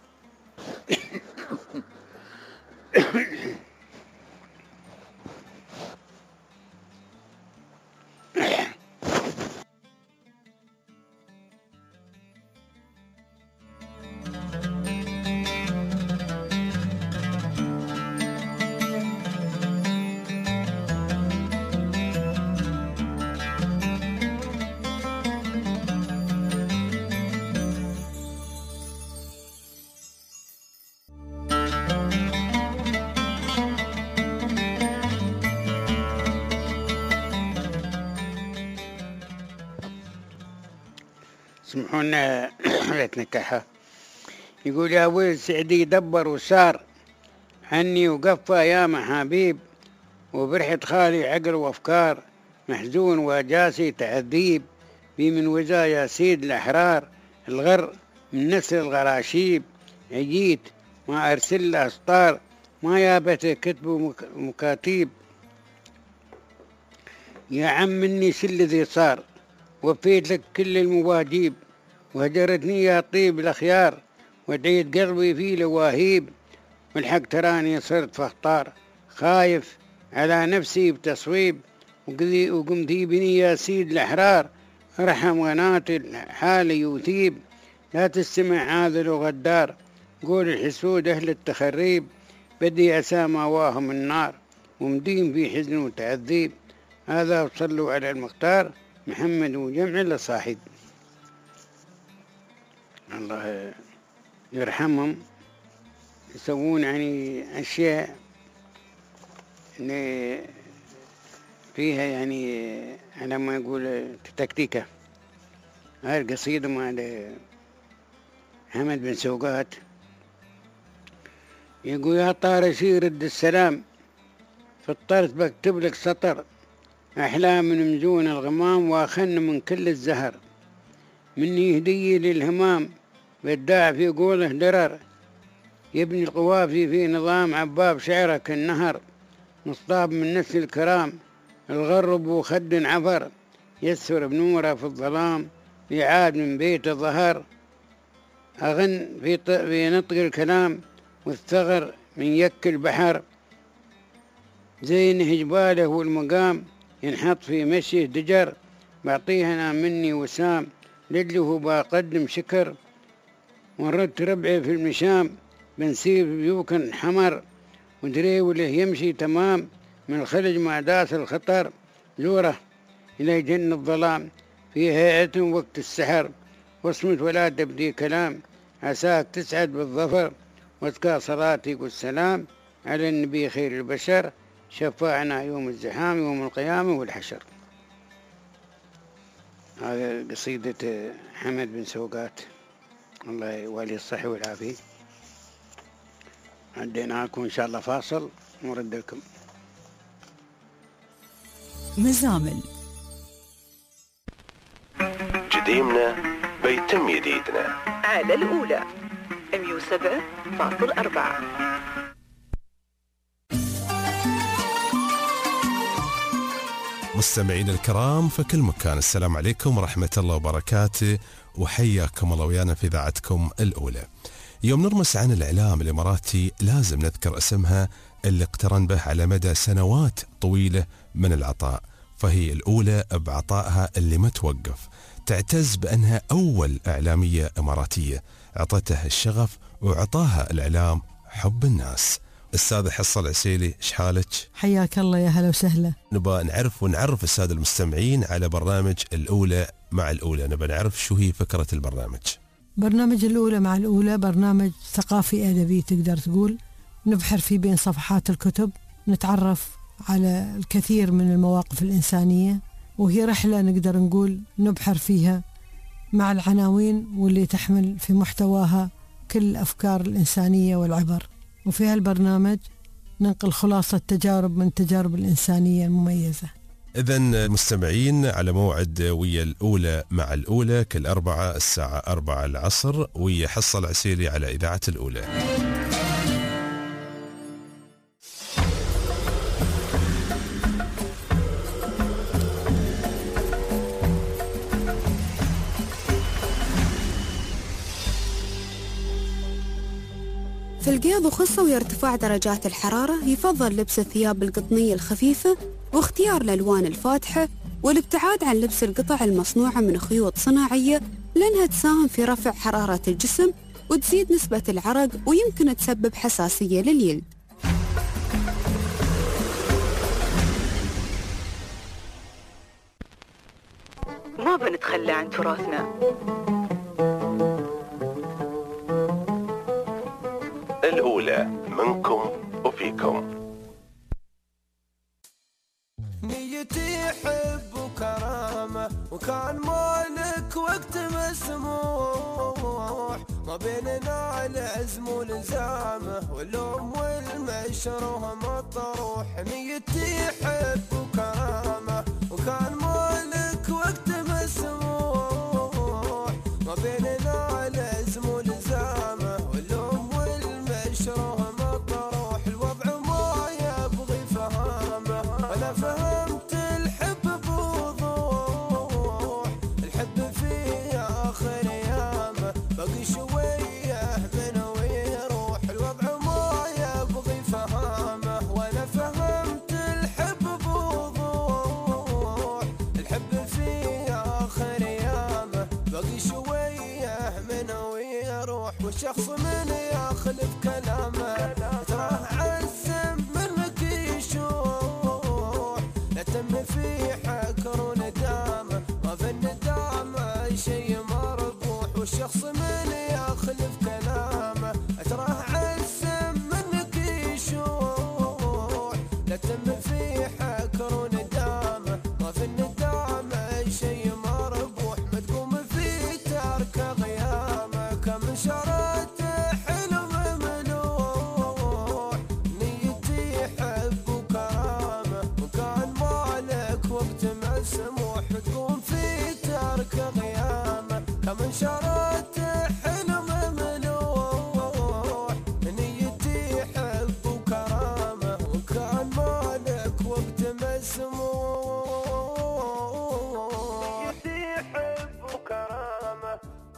سمحونا نتنكحها. يقول يا ويل سعدي دبر وسار، عني وقفى يا محابيب، وبرحة خالي عقل وافكار، محزون وجاسي تعذيب، بي من وزايا سيد الأحرار، الغر من نسل الغراشيب، عجيت ما أرسل أسطار، ما يابت كتب مكاتيب، يا عم مني سل ذي صار، وفيت لك كل المواجيب، وهجرتني يا طيب الأخيار، ودعيت قلبي في لواهيب، والحق تراني صرت فاختار، خايف على نفسي بتصويب، وقمت بني يا سيد الأحرار، رحم غنات حالي يثيب، لا تستمع عاذل وغدار، قول الحسود أهل التخريب، بدي أسامى واهم النار، ومدين في حزن وتعذيب. هذا وصلوا على المختار محمد وجمع لصاحب. الله يرحمهم يسوون يعني أشياء إن فيها يعني على ما يقول تكتيكة. هاي القصيدة مال حمد بن سوقات يقول يا طارشي رد السلام في الطرس بكتب لك سطر أحلام من مزون الغمام وأخن من كل الزهر مني هدية للهمام بالداع في قوله درر يبني القوافي في نظام عباب شعره كالنهر مصطاب من نسل الكرام الغرب وخد عفر يسر بنوره في الظلام يعاد من بيت ظهر أغن في, في نطق الكلام والثغر من يك البحر زين جباله والمقام ينحط في مشيه دجر بعطيه أنا مني وسام لجله بقدم شكر وردت ربعي في المشام بنسيب بيوكن حمر ودري وله يمشي تمام من الخلج مع داس الخطر زوره إلى جن الظلام في هيئة وقت السحر وصمت ولا تبدي كلام عساك تسعد بالظفر واتكى صلاتي والسلام على النبي خير البشر شفاعنا يوم الزحام يوم القيامة والحشر. هذا قصيدة حمد بن سوقات الله يولي الصحة والعافية. عديناكم إن شاء الله فاصل ونرد لكم. مزامل جديمنا بيتم جديدنا على الأولى مية وسبعة فاصل أربعة. مستمعين الكرام في كل مكان، السلام عليكم ورحمة الله وبركاته، وحياكم الله ويانا في إذاعتكم الأولى. يوم نرمس عن الإعلام الإماراتي لازم نذكر اسمها اللي اقترن به على مدى سنوات طويلة من العطاء، فهي الأولى بعطائها اللي ما توقف، تعتز بأنها أول إعلامية إماراتية عطتها الشغف وعطاها الإعلام حب الناس. السادة حصة العسيلي، ايش حالك؟ حياك الله، يا هلا وسهلا. نبغى نعرف ونعرف السادة المستمعين على برنامج الأولى مع الأولى، نبغى نعرف شو هي فكرة البرنامج. برنامج الأولى مع الأولى برنامج ثقافي أدبي تقدر تقول، نبحر فيه بين صفحات الكتب، نتعرف على الكثير من المواقف الإنسانية، وهي رحلة نقدر نقول نبحر فيها مع العناوين واللي تحمل في محتواها كل الأفكار الإنسانية والعبر. وفي هالبرنامج ننقل خلاصة تجارب من تجارب الإنسانية المميزة. إذن المستمعين على موعد ويا الأولى مع الأولى كل أربعة الساعة أربعة العصر ويا حصة العسيلي على إذاعة الأولى. في القياض وخصة ويرتفع درجات الحرارة، يفضل لبس الثياب القطنية الخفيفة واختيار الألوان الفاتحة والابتعاد عن لبس القطع المصنوعة من خيوط صناعية، لأنها تساهم في رفع حرارة الجسم وتزيد نسبة العرق ويمكن تسبب حساسية للجلد. ما بنتخلى عن تراثنا. الأولى منكم وفيكم. نيتي حب وكرامة وكان مالك وقت مسموح، ما بيننا العزم والزامة واللوم والمشروه مطروح. نيتي حب وكرامة وكان مالك وقت مسموح، ما بيننا العزم والزامة واللوم والمشروه مطروح. الوضع ما يبغي فهامه، أنا فهمت الحب بوضوح، الحب في آخر أيامه باقي شوية منه ويروح. الوضع ما يبغي فهامه وأنا فهمت الحب بوضوح، الحب في آخر أيامه باقي شوية منه ويروح. والشخص من يخلف كلامه تراه عزم منك يشوح، لا تم في حكر وندامه، ما في الندامة شي مربوح. والشخص من وانشرت حلم ملوح نيتي حب وكرامة وكان مالك وقت مسموح نيتي حب وكرامة.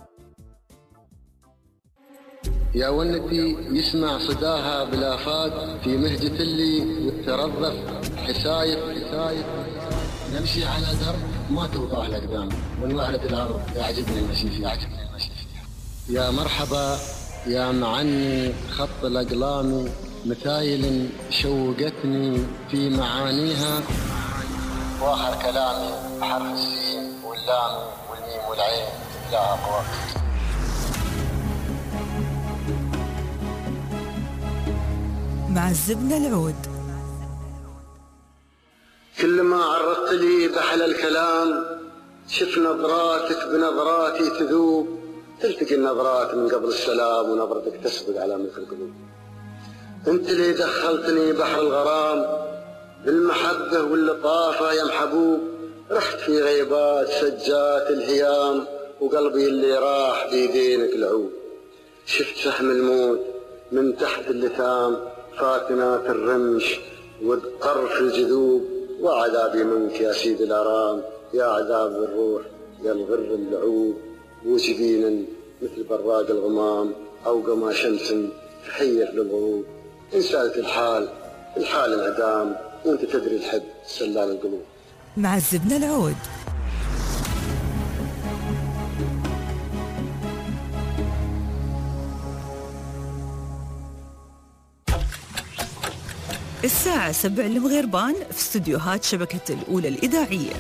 يا ونتي يسمع صداها بالآفاق في مهجة اللي وترضف حسايب حسايب. نمشي على درب ما توضح الأقدام ونوهرة الأرض يعجبني المشي فيها يعجبني المشي فيها. يا مرحبا يا معني خط الأقلام مثايل شوقتني في معانيها واخر كلامي بحرف السين واللام والميم والعين لا أقوى. مع الزبنة العود. كل ما عرضت لي بحل الكلام شف نظراتك بنظراتي تذوب تلتقي النظرات من قبل السلام ونظرتك تسبق على مثل القلوب. انت اللي دخلتني بحر الغرام بالمحبة واللطافة يا محبوب. رحت في غيبات سجات الهيام وقلبي اللي راح بيدينك العود. شفت سهم الموت من تحت اللثام فاتنات الرمش والطرف الجذوب وعذابي منك يا سيد الارام يا عذاب الروح يا الغر اللعوب. وجبينا مثل براق الغمام او قما شمس تحير للغروب. ان سالت الحال الحال انعدام وانت تدري الحب سلال القلوب. مع الزبنة العود. الساعة سبع المغربان في استديوهات شبكة الأولى الإذاعية.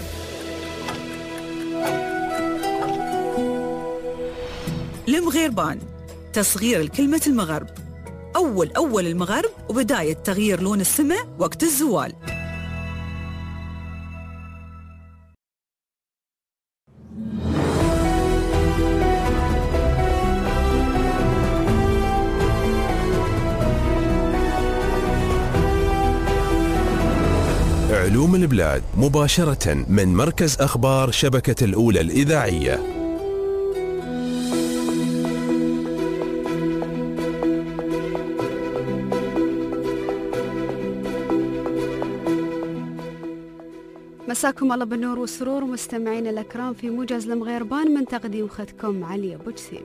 المغربان تصغير الكلمة المغرب، أول أول المغرب وبداية تغيير لون السماء وقت الزوال. علوم البلاد مباشرة من مركز أخبار شبكة الأولى الإذاعية. مساكم الله بالنور والسرور مستمعينا الأكرام في موجز المغيربان من تقديم خدكم علي أبو جسيم.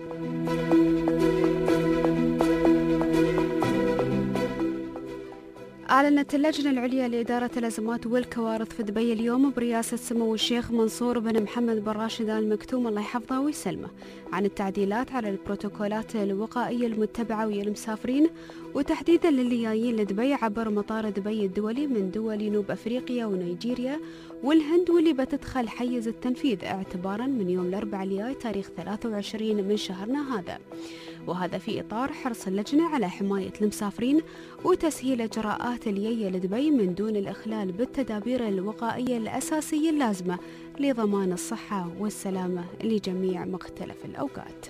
أعلنت اللجنة العليا لإدارة الأزمات والكوارث في دبي اليوم برئاسة سمو الشيخ منصور بن محمد بن راشد آل مكتوم الله يحفظه ويسلمه عن التعديلات على البروتوكولات الوقائية المتبعة ويا المسافرين وتحديدا للي جايين لدبي عبر مطار دبي الدولي من دول جنوب أفريقيا ونيجيريا والهند واللي بتدخل حيز التنفيذ اعتبارا من يوم الأربعاء الجاي تاريخ ثلاثة وعشرين من شهرنا هذا. وهذا في إطار حرص اللجنة على حماية المسافرين وتسهيل إجراءات الجية لدبي من دون الإخلال بالتدابير الوقائية الأساسية اللازمة لضمان الصحة والسلامة لجميع مختلف الأوقات.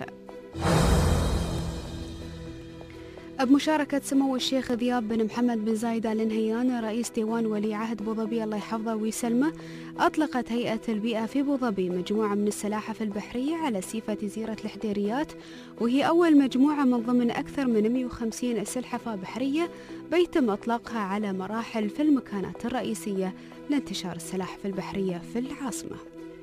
بمشاركة سمو الشيخ ذياب بن محمد بن زايد آل نهيان رئيس ديوان ولي عهد بوظبي الله يحفظه ويسلمه، أطلقت هيئة البيئة في بوظبي مجموعة من السلاحف البحرية على سيفة جزيرة الحديريات، وهي أول مجموعة من ضمن أكثر من مئة وخمسين سلحفاة بحرية بيتم إطلاقها على مراحل في المكانات الرئيسية لانتشار السلاحف البحرية في العاصمة.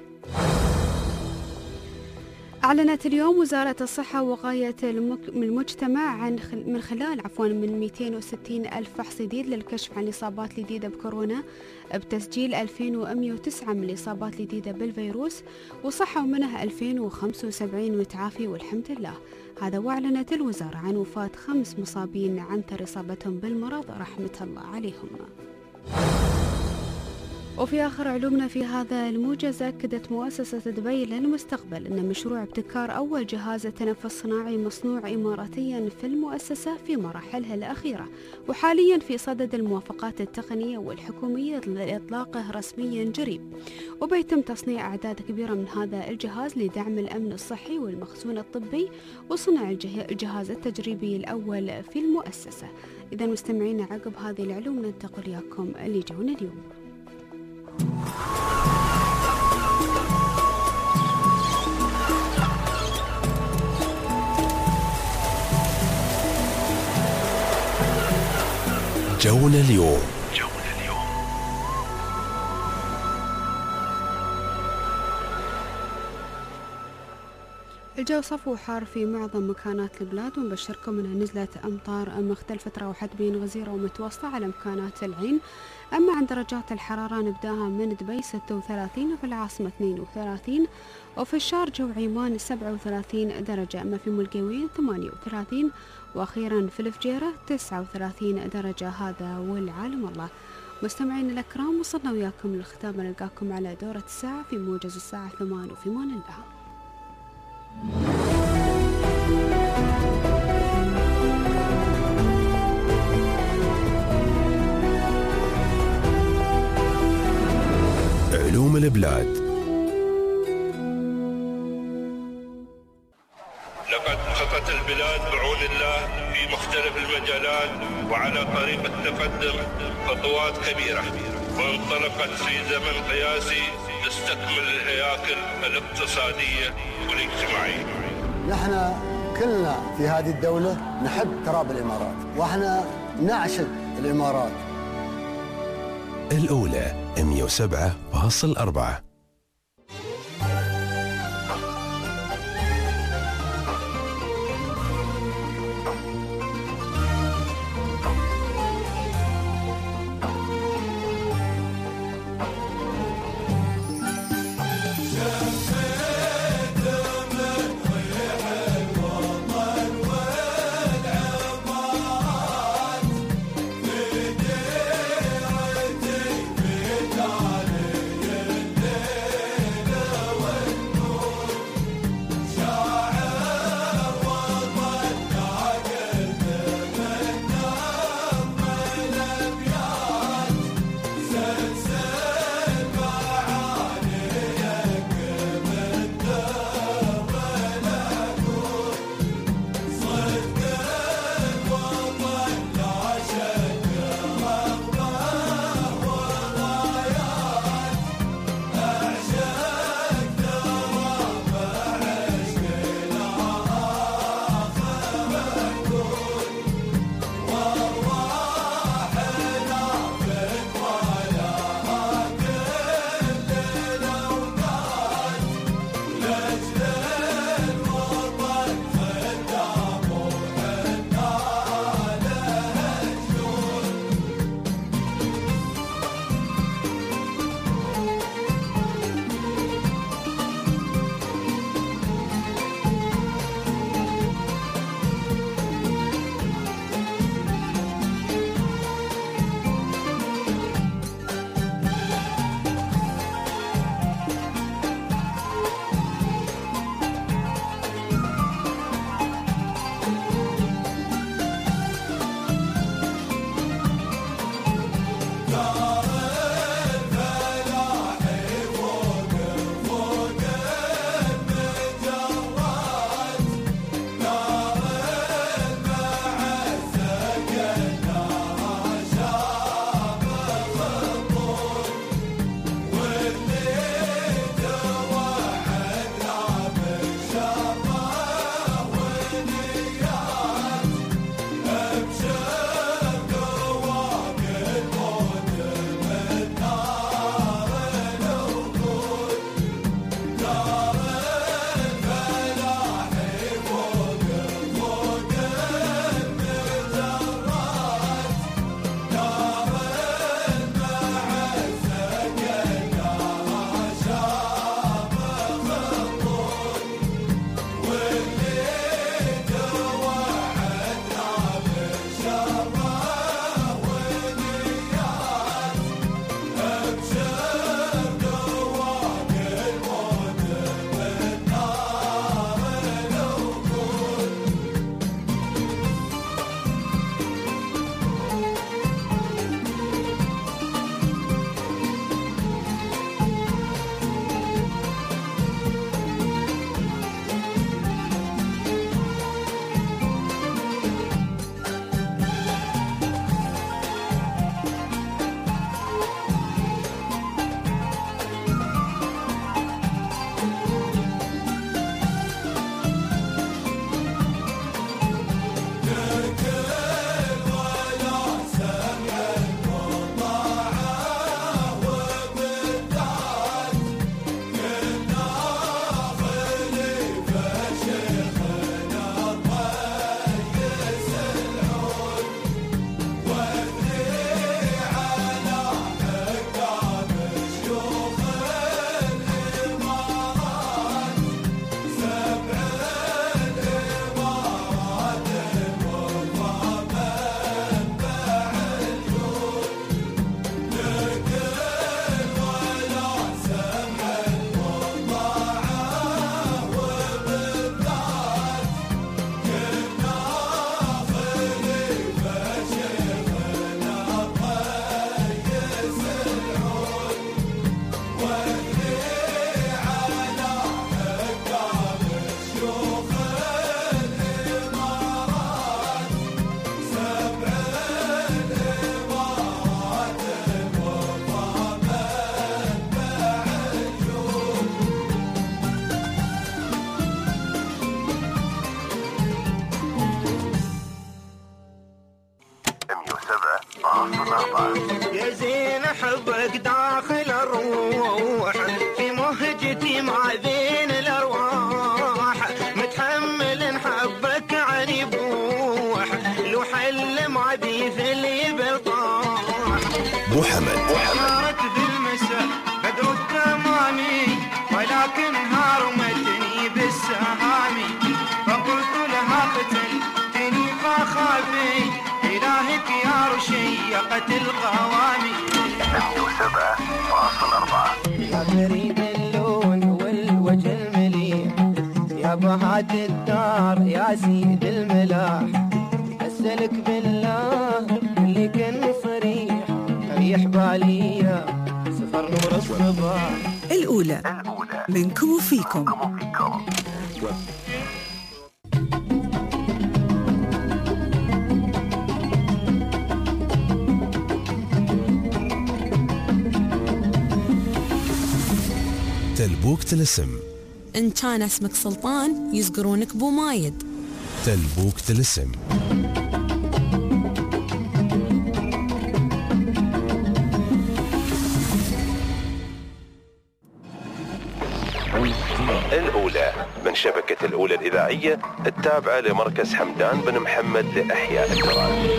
أعلنت اليوم وزارة الصحة ووقاية المجتمع عن من خلال عفوا من مئتين وستين ألف فحص جديد للكشف عن إصابات جديدة بكورونا بتسجيل ألفين ومئة وتسعة من الإصابات الجديدة بالفيروس وصحوا منها ألفين وخمسة وسبعين متعافي والحمد لله. هذا وأعلنت الوزارة عن وفاة خمس مصابين عنتر إصابتهم بالمرض رحمة الله عليهم. وفي آخر علومنا في هذا الموجز، أكدت مؤسسة دبي للمستقبل أن مشروع ابتكار أول جهاز تنفس صناعي مصنوع إماراتيا في المؤسسة في مراحلها الأخيرة، وحاليا في صدد الموافقات التقنية والحكومية لإطلاقه رسميا قريب، وبيتم تصنيع أعداد كبيرة من هذا الجهاز لدعم الأمن الصحي والمخزون الطبي وصنع الجهاز التجريبي الأول في المؤسسة. إذا مستمعين عقب هذه العلوم ننتقل إياكم اللي جونا اليوم. جونا اليوم. الجو صفو وحار في معظم مكانات البلاد، ونبشركم أنها نزلت أمطار مختلفة تراوحت بين غزيرة ومتوسطة على مكانات العين. أما عن درجات الحرارة نبداها من دبي ستة وثلاثين، وفي العاصمة اثنين وثلاثين، وفي الشارجة وعمان سبعة وثلاثين درجة، أما في ملقوين ثمانية وثلاثين، وأخيرا في الفجيرة تسعة وثلاثين درجة. هذا والعالم الله. مستمعين الأكرام، وصلنا وياكم للختام، نلقاكم على دورة الساعة في موجز الساعة ثمان، وفي مان الله. علوم البلاد. لقد خطت البلاد بعون الله في مختلف المجالات وعلى طريق التقدم خطوات كبيرة، وانطلقت في زمن قياسي تستكمل الهياكل الاقتصادية والاجتماعية. نحن كلنا في هذه الدولة نحب تراب الإمارات، وإحنا نعشق الإمارات. الأولى مئة وسبعة فاصل أربعة. طريقة القوامي. مية وسبعة فاصل أربعة. يا فريد اللون والوجه المليح، يا بهات الدار يا سيد الملاح، أسألك بالله اللي كان صريح، ريح بالي سفر نور الصباح. الأولى منكم وفيكم. تلبوك تلسم. إن كان اسمك سلطان يزقرونك بومايد. تلبوك تلسم. الأولى من شبكة الأولى الإذاعية التابعة لمركز حمدان بن محمد لإحياء التراث.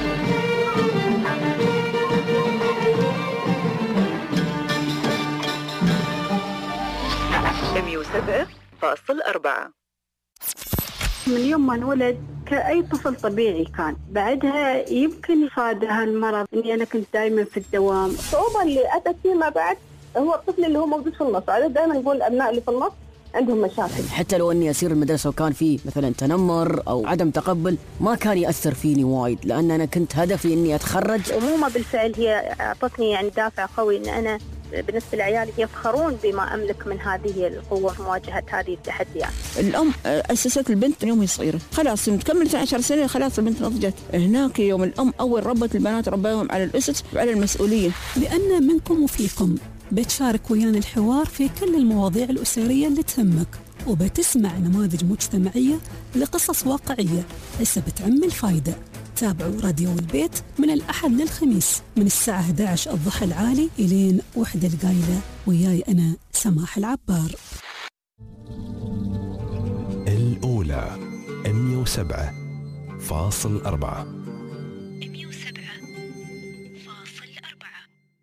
مية وسبعة فاصل أربعة. من يوم ما انولد كأي طفل طبيعي كان، بعدها يمكن يصاد هالمرض اني انا كنت دائما في الدوام. الصعوبة اللي اتت فيما بعد هو الطفل اللي هو موجود في النص، عادة دائما نقول الابناء اللي في النص عندهم مشاكل. حتى لو اني اسير المدرسه وكان في مثلا تنمر او عدم تقبل ما كان ياثر فيني وايد، لان انا كنت هدفي اني اتخرج. أمومة بالفعل هي اعطتني يعني دافع قوي ان انا بالنسبة لعيالي يفخرون بما أملك من هذه القوة في مواجهة هذه التحديات. الأم أسست البنت يوم صغيرة، خلاص تكملت عشر سنين خلاص البنت نضجت. هناك يوم الأم أول ربت البنات رباهم على الأسس وعلى المسؤولية. لأن منكم وفيكم بتشارك ويانا الحوار في كل المواضيع الأسرية اللي تهمك، وبتسمع نماذج مجتمعية لقصص واقعية هسه بتعم الفايدة. تابعوا راديو البيت من الأحد للخميس من الساعة إحدى عشر الضحى العالي إلين وحدة القايلة، وياي أنا سماح العبار. الأولى مية وسبعة فاصل أربعة. مية وسبعة فاصل أربعة.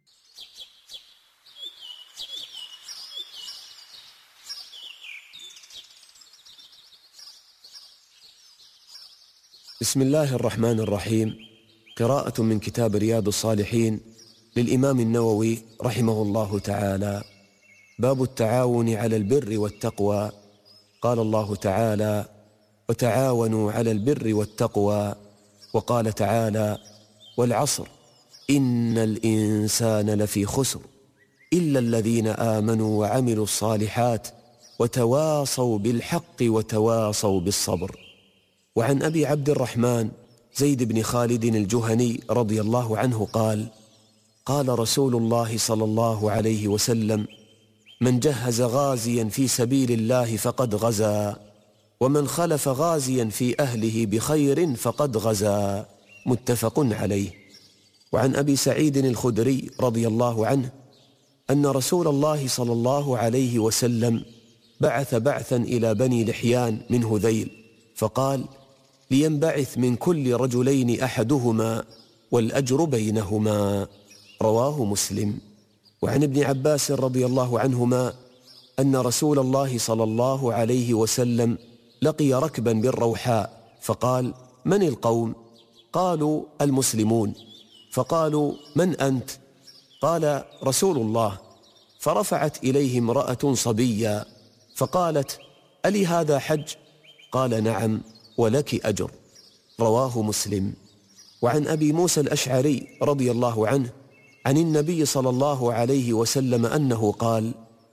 بسم الله الرحمن الرحيم. قراءة من كتاب رياض الصالحين للإمام النووي رحمه الله تعالى. باب التعاون على البر والتقوى. قال الله تعالى: وتعاونوا على البر والتقوى. وقال تعالى: والعصر إن الإنسان لفي خسر إلا الذين آمنوا وعملوا الصالحات وتواصوا بالحق وتواصوا بالصبر. وعن أبي عبد الرحمن زيد بن خالد الجهني رضي الله عنه قال: قال رسول الله صلى الله عليه وسلم: من جهز غازيا في سبيل الله فقد غزا، ومن خلف غازيا في أهله بخير فقد غزا. متفق عليه. وعن أبي سعيد الخدري رضي الله عنه أن رسول الله صلى الله عليه وسلم بعث بعثا إلى بني لحيان من هذيل، فقال: لينبعث من كل رجلين أحدهما والأجر بينهما. رواه مسلم. وعن ابن عباس رضي الله عنهما أن رسول الله صلى الله عليه وسلم لقي ركبا بالروحاء فقال: من القوم؟ قالوا: المسلمون. فقالوا: من أنت؟ قال: رسول الله. فرفعت إليه امرأة صبيا فقالت: ألي هذا حج؟ قال: نعم ولك أجر. رواه مسلم. وعن أبي موسى الأشعري رضي الله عنه عن النبي صلى الله عليه وسلم أنه قال: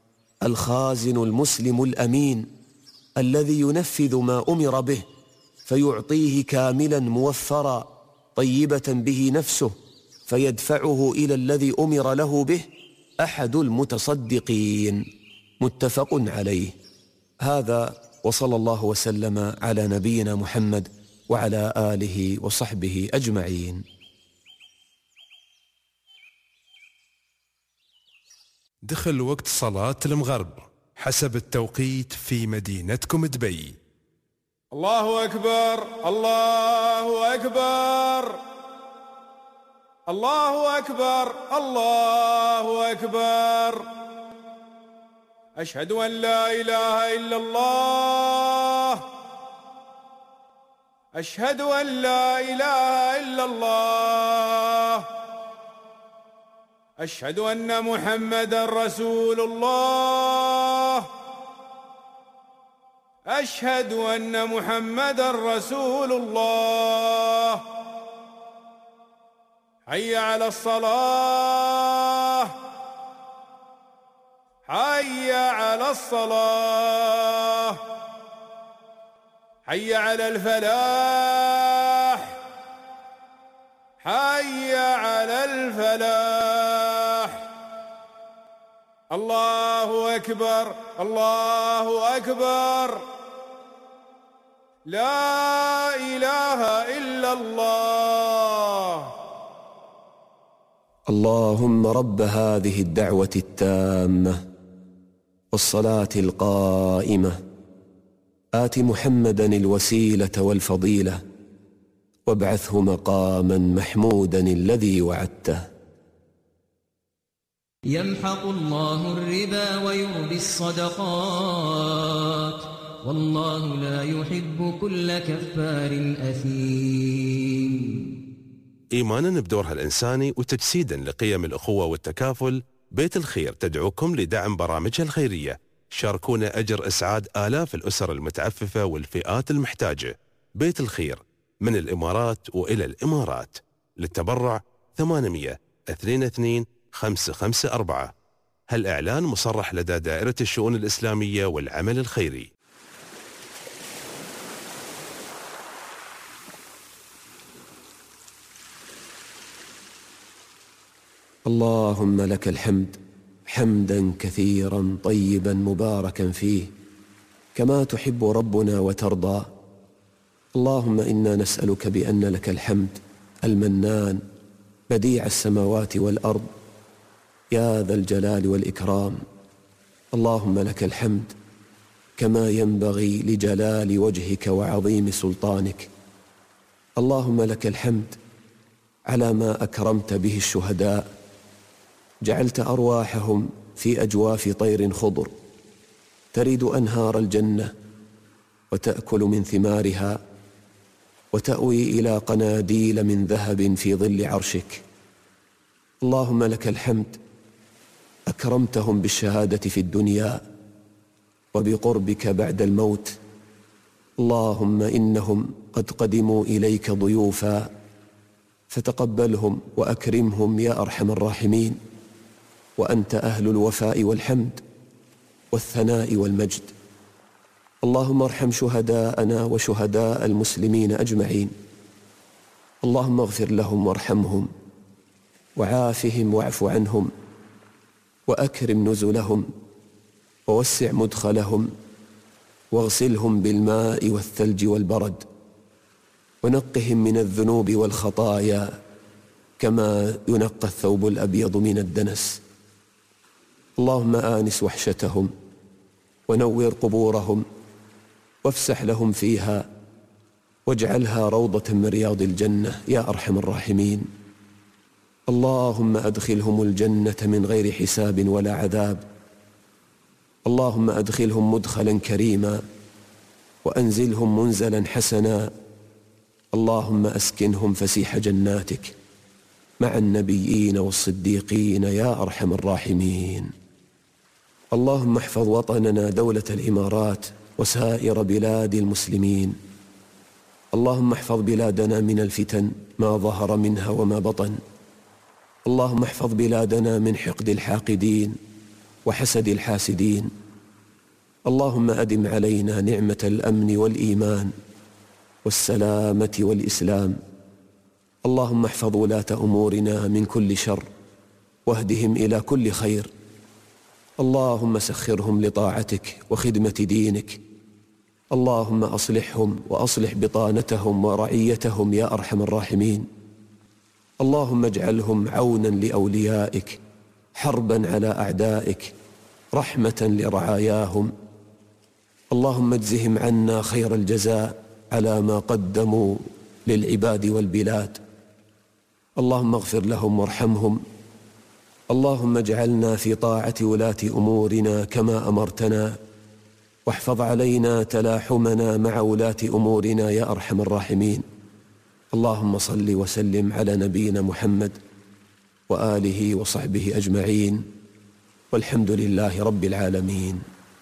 الخازن المسلم الأمين الذي ينفذ ما أمر به فيعطيه كاملا موفرا طيبة به نفسه فيدفعه إلى الذي أمر له به أحد المتصدقين. متفق عليه. هذا وصلى الله وسلم على نبينا محمد وعلى آله وصحبه أجمعين. دخل وقت صلاة المغرب حسب التوقيت في مدينتكم دبي. الله أكبر الله أكبر الله أكبر الله أكبر. أشهد أن لا إله إلا الله أشهد أن لا إله إلا الله أشهد أن محمدا رسول الله. أشهد أن محمدا رسول الله. حي على الصلاة. حي على الصلاة. حي على الفلاح. حي على الفلاح. الله أكبر الله أكبر. لا إله إلا الله. اللهم رب هذه الدعوة التامة والصلاة القائمة آت محمدا الوسيلة والفضيلة وابعثه مقاما محمودا الذي وعدته. يمحق الله الربا ويربي الصدقات والله لا يحب كل كفار أثيم. إيمانا بدورها الإنساني وتجسيدا لقيم الأخوة والتكافل، بيت الخير تدعوكم لدعم برامجها الخيرية. شاركونا أجر إسعاد آلاف الأسر المتعففة والفئات المحتاجة. بيت الخير من الإمارات وإلى الإمارات. للتبرع ثمانمئة اثنين اثنين خمسة خمسة أربعة. هالإعلان مصرح لدى دائرة الشؤون الإسلامية والعمل الخيري. اللهم لك الحمد حمدا كثيرا طيبا مباركا فيه كما تحب ربنا وترضى. اللهم إنا نسألك بأن لك الحمد المنان بديع السماوات والأرض يا ذا الجلال والإكرام. اللهم لك الحمد كما ينبغي لجلال وجهك وعظيم سلطانك. اللهم لك الحمد على ما أكرمت به الشهداء، جعلت أرواحهم في أجواف طير خضر تريد أنهار الجنة وتأكل من ثمارها وتأوي إلى قناديل من ذهب في ظل عرشك. اللهم لك الحمد أكرمتهم بالشهادة في الدنيا وبقربك بعد الموت. اللهم إنهم قد قدموا إليك ضيوفا فتقبلهم وأكرمهم يا أرحم الراحمين، وأنت أهل الوفاء والحمد والثناء والمجد. اللهم ارحم شهداءنا وشهداء المسلمين أجمعين. اللهم اغفر لهم وارحمهم وعافهم واعف عنهم وأكرم نزلهم ووسع مدخلهم واغسلهم بالماء والثلج والبرد ونقهم من الذنوب والخطايا كما ينقى الثوب الأبيض من الدنس. اللهم آنس وحشتهم ونور قبورهم وافسح لهم فيها واجعلها روضة من رياض الجنة يا أرحم الراحمين. اللهم أدخلهم الجنة من غير حساب ولا عذاب. اللهم أدخلهم مدخلا كريما وأنزلهم منزلا حسنا. اللهم أسكنهم فسيح جناتك مع النبيين والصديقين يا أرحم الراحمين. اللهم احفظ وطننا دولة الإمارات وسائر بلاد المسلمين. اللهم احفظ بلادنا من الفتن ما ظهر منها وما بطن. اللهم احفظ بلادنا من حقد الحاقدين وحسد الحاسدين. اللهم أدم علينا نعمة الأمن والإيمان والسلامة والإسلام. اللهم احفظ ولاة أمورنا من كل شر واهدهم إلى كل خير. اللهم سخرهم لطاعتك وخدمة دينك. اللهم أصلحهم وأصلح بطانتهم ورعيتهم يا أرحم الراحمين. اللهم اجعلهم عونا لأوليائك، حربا على أعدائك، رحمة لرعاياهم. اللهم اجزهم عنا خير الجزاء على ما قدموا للعباد والبلاد. اللهم اغفر لهم وارحمهم. اللهم اجعلنا في طاعة ولاة أمورنا كما أمرتنا، واحفظ علينا تلاحمنا مع ولاة أمورنا يا أرحم الراحمين. اللهم صل وسلم على نبينا محمد وآله وصحبه أجمعين، والحمد لله رب العالمين.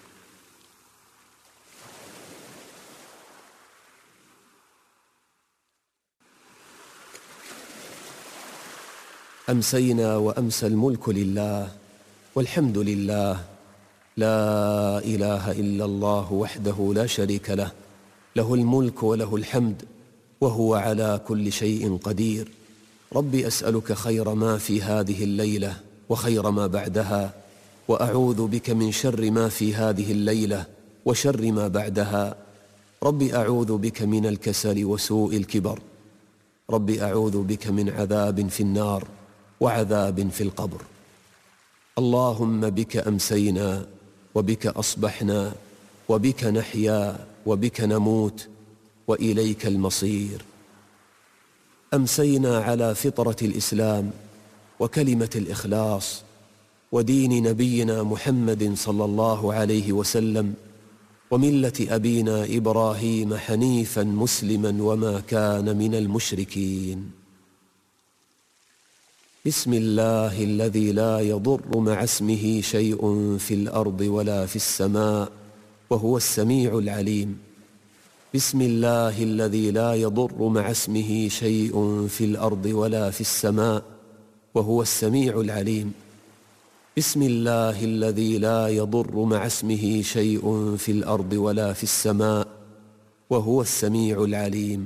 أمسينا وأمسى الملك لله، والحمد لله، لا إله إلا الله وحده لا شريك له، له الملك وله الحمد وهو على كل شيء قدير. ربي أسألك خير ما في هذه الليلة وخير ما بعدها، وأعوذ بك من شر ما في هذه الليلة وشر ما بعدها. ربي أعوذ بك من الكسل وسوء الكبر. ربي أعوذ بك من عذاب في النار وعذاب في القبر. اللهم بك أمسينا وبك أصبحنا وبك نحيا وبك نموت وإليك المصير. أمسينا على فطرة الإسلام وكلمة الإخلاص ودين نبينا محمد صلى الله عليه وسلم وملة أبينا إبراهيم حنيفا مسلما وما كان من المشركين. بسم الله الذي لا يضر مع اسمه شيء في الأرض ولا في السماء وهو السميع العليم. بسم الله الذي لا يضر مع اسمه شيء في الأرض ولا في السماء وهو السميع العليم. بسم الله الذي لا يضر مع اسمه شيء في الأرض ولا في السماء وهو السميع العليم.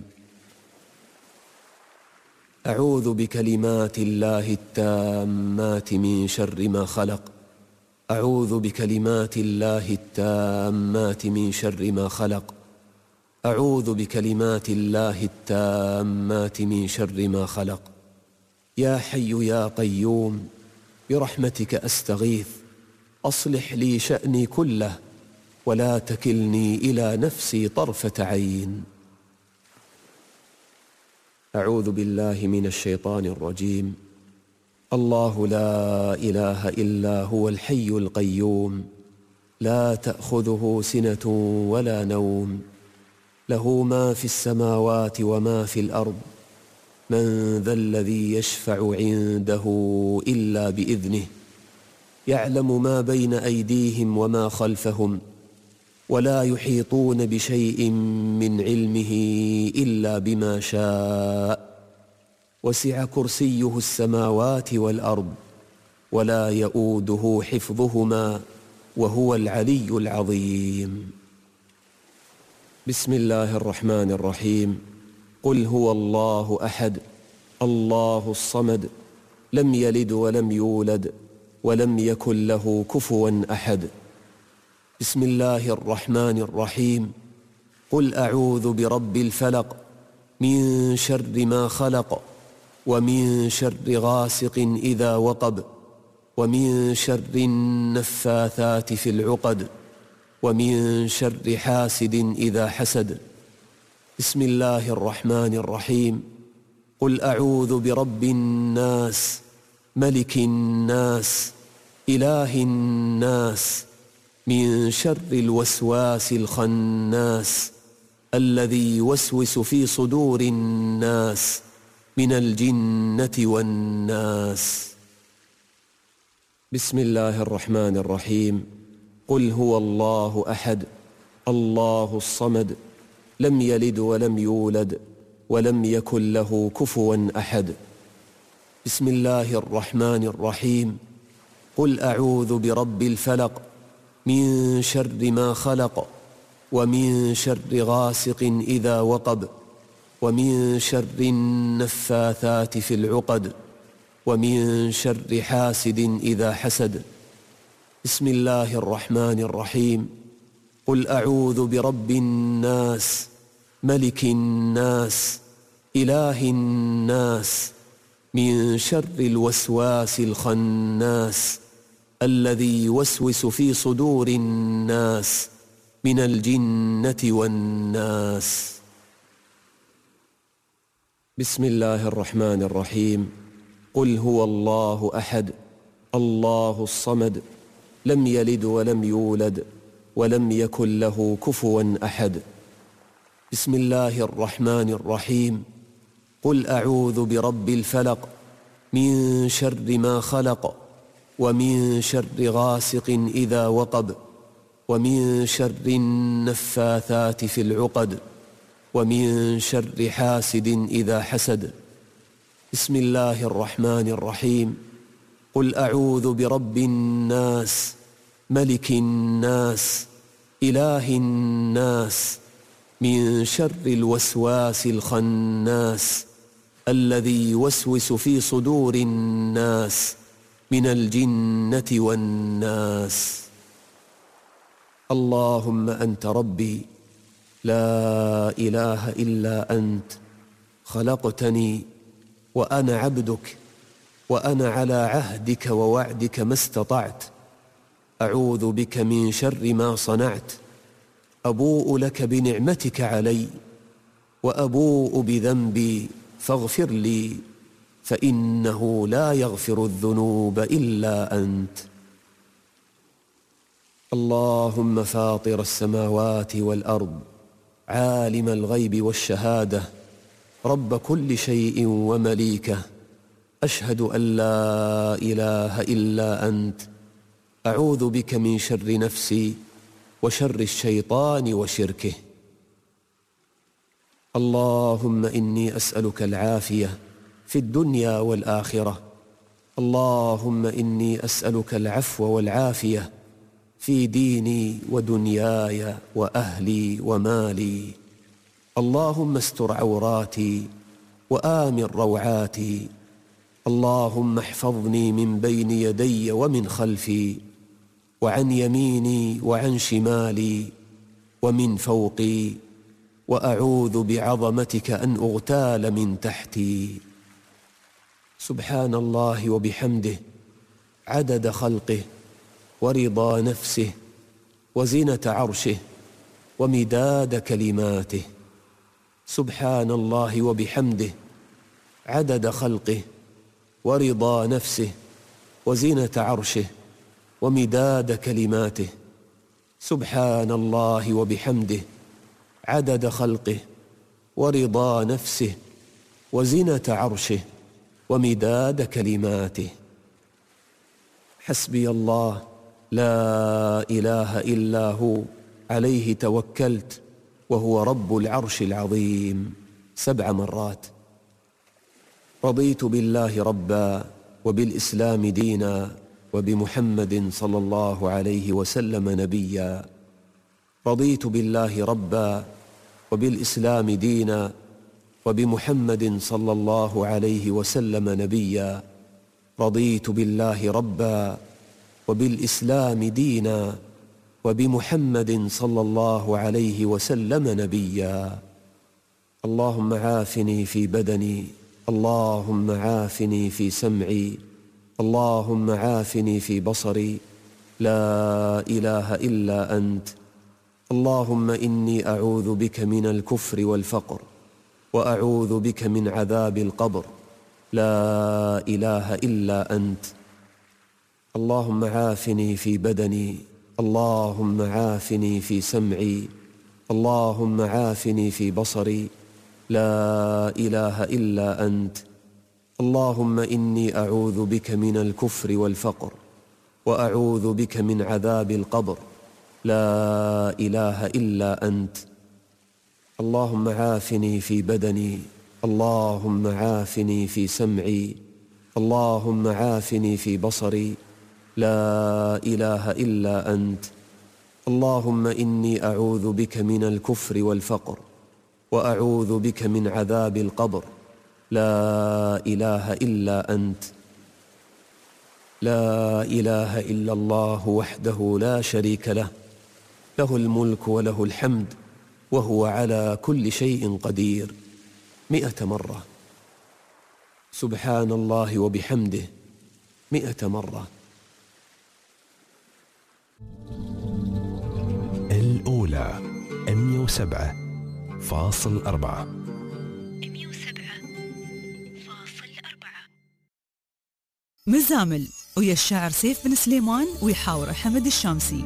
أعوذ بكلمات الله التامات من شر ما خلق. أعوذ بكلمات الله التامات من شر ما خلق. أعوذ بكلمات الله التامات من شر ما خلق. يا حي يا قيوم برحمتك أستغيث، أصلح لي شأني كله ولا تكلني إلى نفسي طرفة عين. أعوذ بالله من الشيطان الرجيم. الله لا إله إلا هو الحي القيوم، لا تأخذه سنة ولا نوم، له ما في السماوات وما في الأرض. من ذا الذي يشفع عنده إلا بإذنه، يعلم ما بين أيديهم وما خلفهم، ولا يحيطون بشيء من علمه إلا بما شاء. وسع كرسيه السماوات والأرض، ولا يؤوده حفظهما وهو العلي العظيم. بسم الله الرحمن الرحيم. قل هو الله أحد الله الصمد لم يلد ولم يولد ولم يكن له كفوا أحد. بسم الله الرحمن الرحيم. قل أعوذ برب الفلق من شر ما خلق، ومن شر غاسق إذا وقب، ومن شر النفاثات في العقد، ومن شر حاسد إذا حسد. بسم الله الرحمن الرحيم. قل أعوذ برب الناس ملك الناس إله الناس من شر الوسواس الخناس الذي يوسوس في صدور الناس من الجنة والناس. بسم الله الرحمن الرحيم. قل هو الله أحد الله الصمد لم يلد ولم يولد ولم يكن له كفوا أحد. بسم الله الرحمن الرحيم. قل أعوذ برب الفلق من شر ما خلق، ومن شر غاسق إذا وقب، ومن شر النفاثات في العقد، ومن شر حاسد إذا حسد. بسم الله الرحمن الرحيم. قل أعوذ برب الناس ملك الناس إله الناس من شر الوسواس الخناس الذي يوسوس في صدور الناس من الجنة والناس. بسم الله الرحمن الرحيم. قل هو الله أحد الله الصمد لم يلد ولم يولد ولم يكن له كفوا أحد. بسم الله الرحمن الرحيم. قل أعوذ برب الفلق من شر ما خلق، ومن شر غاسق إذا وقب، ومن شر النفاثات في العقد، ومن شر حاسد إذا حسد. بسم الله الرحمن الرحيم. قل أعوذ برب الناس، ملك الناس، إله الناس، من شر الوسواس الخناس، الذي يوسوس في صدور الناس من الجنة والناس. اللهم أنت ربي، لا إله إلا أنت، خلقتني وأنا عبدك، وأنا على عهدك ووعدك ما استطعت. أعوذ بك من شر ما صنعت. أبوء لك بنعمتك علي، وأبوء بذنبي فاغفر لي، فإنه لا يغفر الذنوب إلا أنت. اللهم فاطر السماوات والأرض، عالم الغيب والشهادة، رب كل شيء ومليكه، أشهد أن لا إله إلا أنت. أعوذ بك من شر نفسي وشر الشيطان وشركه. اللهم إني أسألك العافية في الدنيا والآخرة. اللهم إني أسألك العفو والعافية في ديني ودنياي وأهلي ومالي. اللهم استر عوراتي وآمن روعاتي. اللهم احفظني من بين يدي ومن خلفي، وعن يميني وعن شمالي، ومن فوقي، وأعوذ بعظمتك أن أغتال من تحتي. سبحان الله وبحمده، عدد خلقه، ورضا نفسه، وزنة عرشه، ومداد كلماته. سبحان الله وبحمده، عدد خلقه، ورضا نفسه، وزنة عرشه، ومداد كلماته. سبحان الله وبحمده، عدد خلقه، ورضا نفسه، وزنة عرشه، ومداد كلماته. حسبي الله، لا إله إلا هو، عليه توكلت، وهو رب العرش العظيم. سبع مرات. رضيت بالله ربا، وبالإسلام دينا، وبمحمد صلى الله عليه وسلم نبيا. رضيت بالله ربا، وبالإسلام دينا، وبمحمد صلى الله عليه وسلم نبيا. رضيت بالله ربا، وبالإسلام دينا، وبمحمد صلى الله عليه وسلم نبيا. اللهم عافني في بدني، اللهم عافني في سمعي، اللهم عافني في بصري. لا إله إلا أنت. اللهم إني أعوذ بك من الكفر والفقر، وأعوذ بك من عذاب القبر. لا إله إلا أنت. اللهم عافني في بدني، اللهم عافني في سمعي، اللهم عافني في بصري. لا إله إلا أنت. اللهم إني أعوذ بك من الكفر والفقر، وأعوذ بك من عذاب القبر. لا إله إلا أنت. اللهم عافني في بدني، اللهم عافني في سمعي، اللهم عافني في بصري. لا إله إلا أنت. اللهم إني أعوذ بك من الكفر والفقر، وأعوذ بك من عذاب القبر. لا إله إلا أنت. لا إله إلا الله وحده لا شريك له، له الملك وله الحمد، وهو على كل شيء قدير. مئة مرة. سبحان الله وبحمده، مئة مرة. الأولى مئة وسبعة فاصل أربعة. مزامل ويا الشاعر سيف بن سليمان ويحاور حمد الشامسي.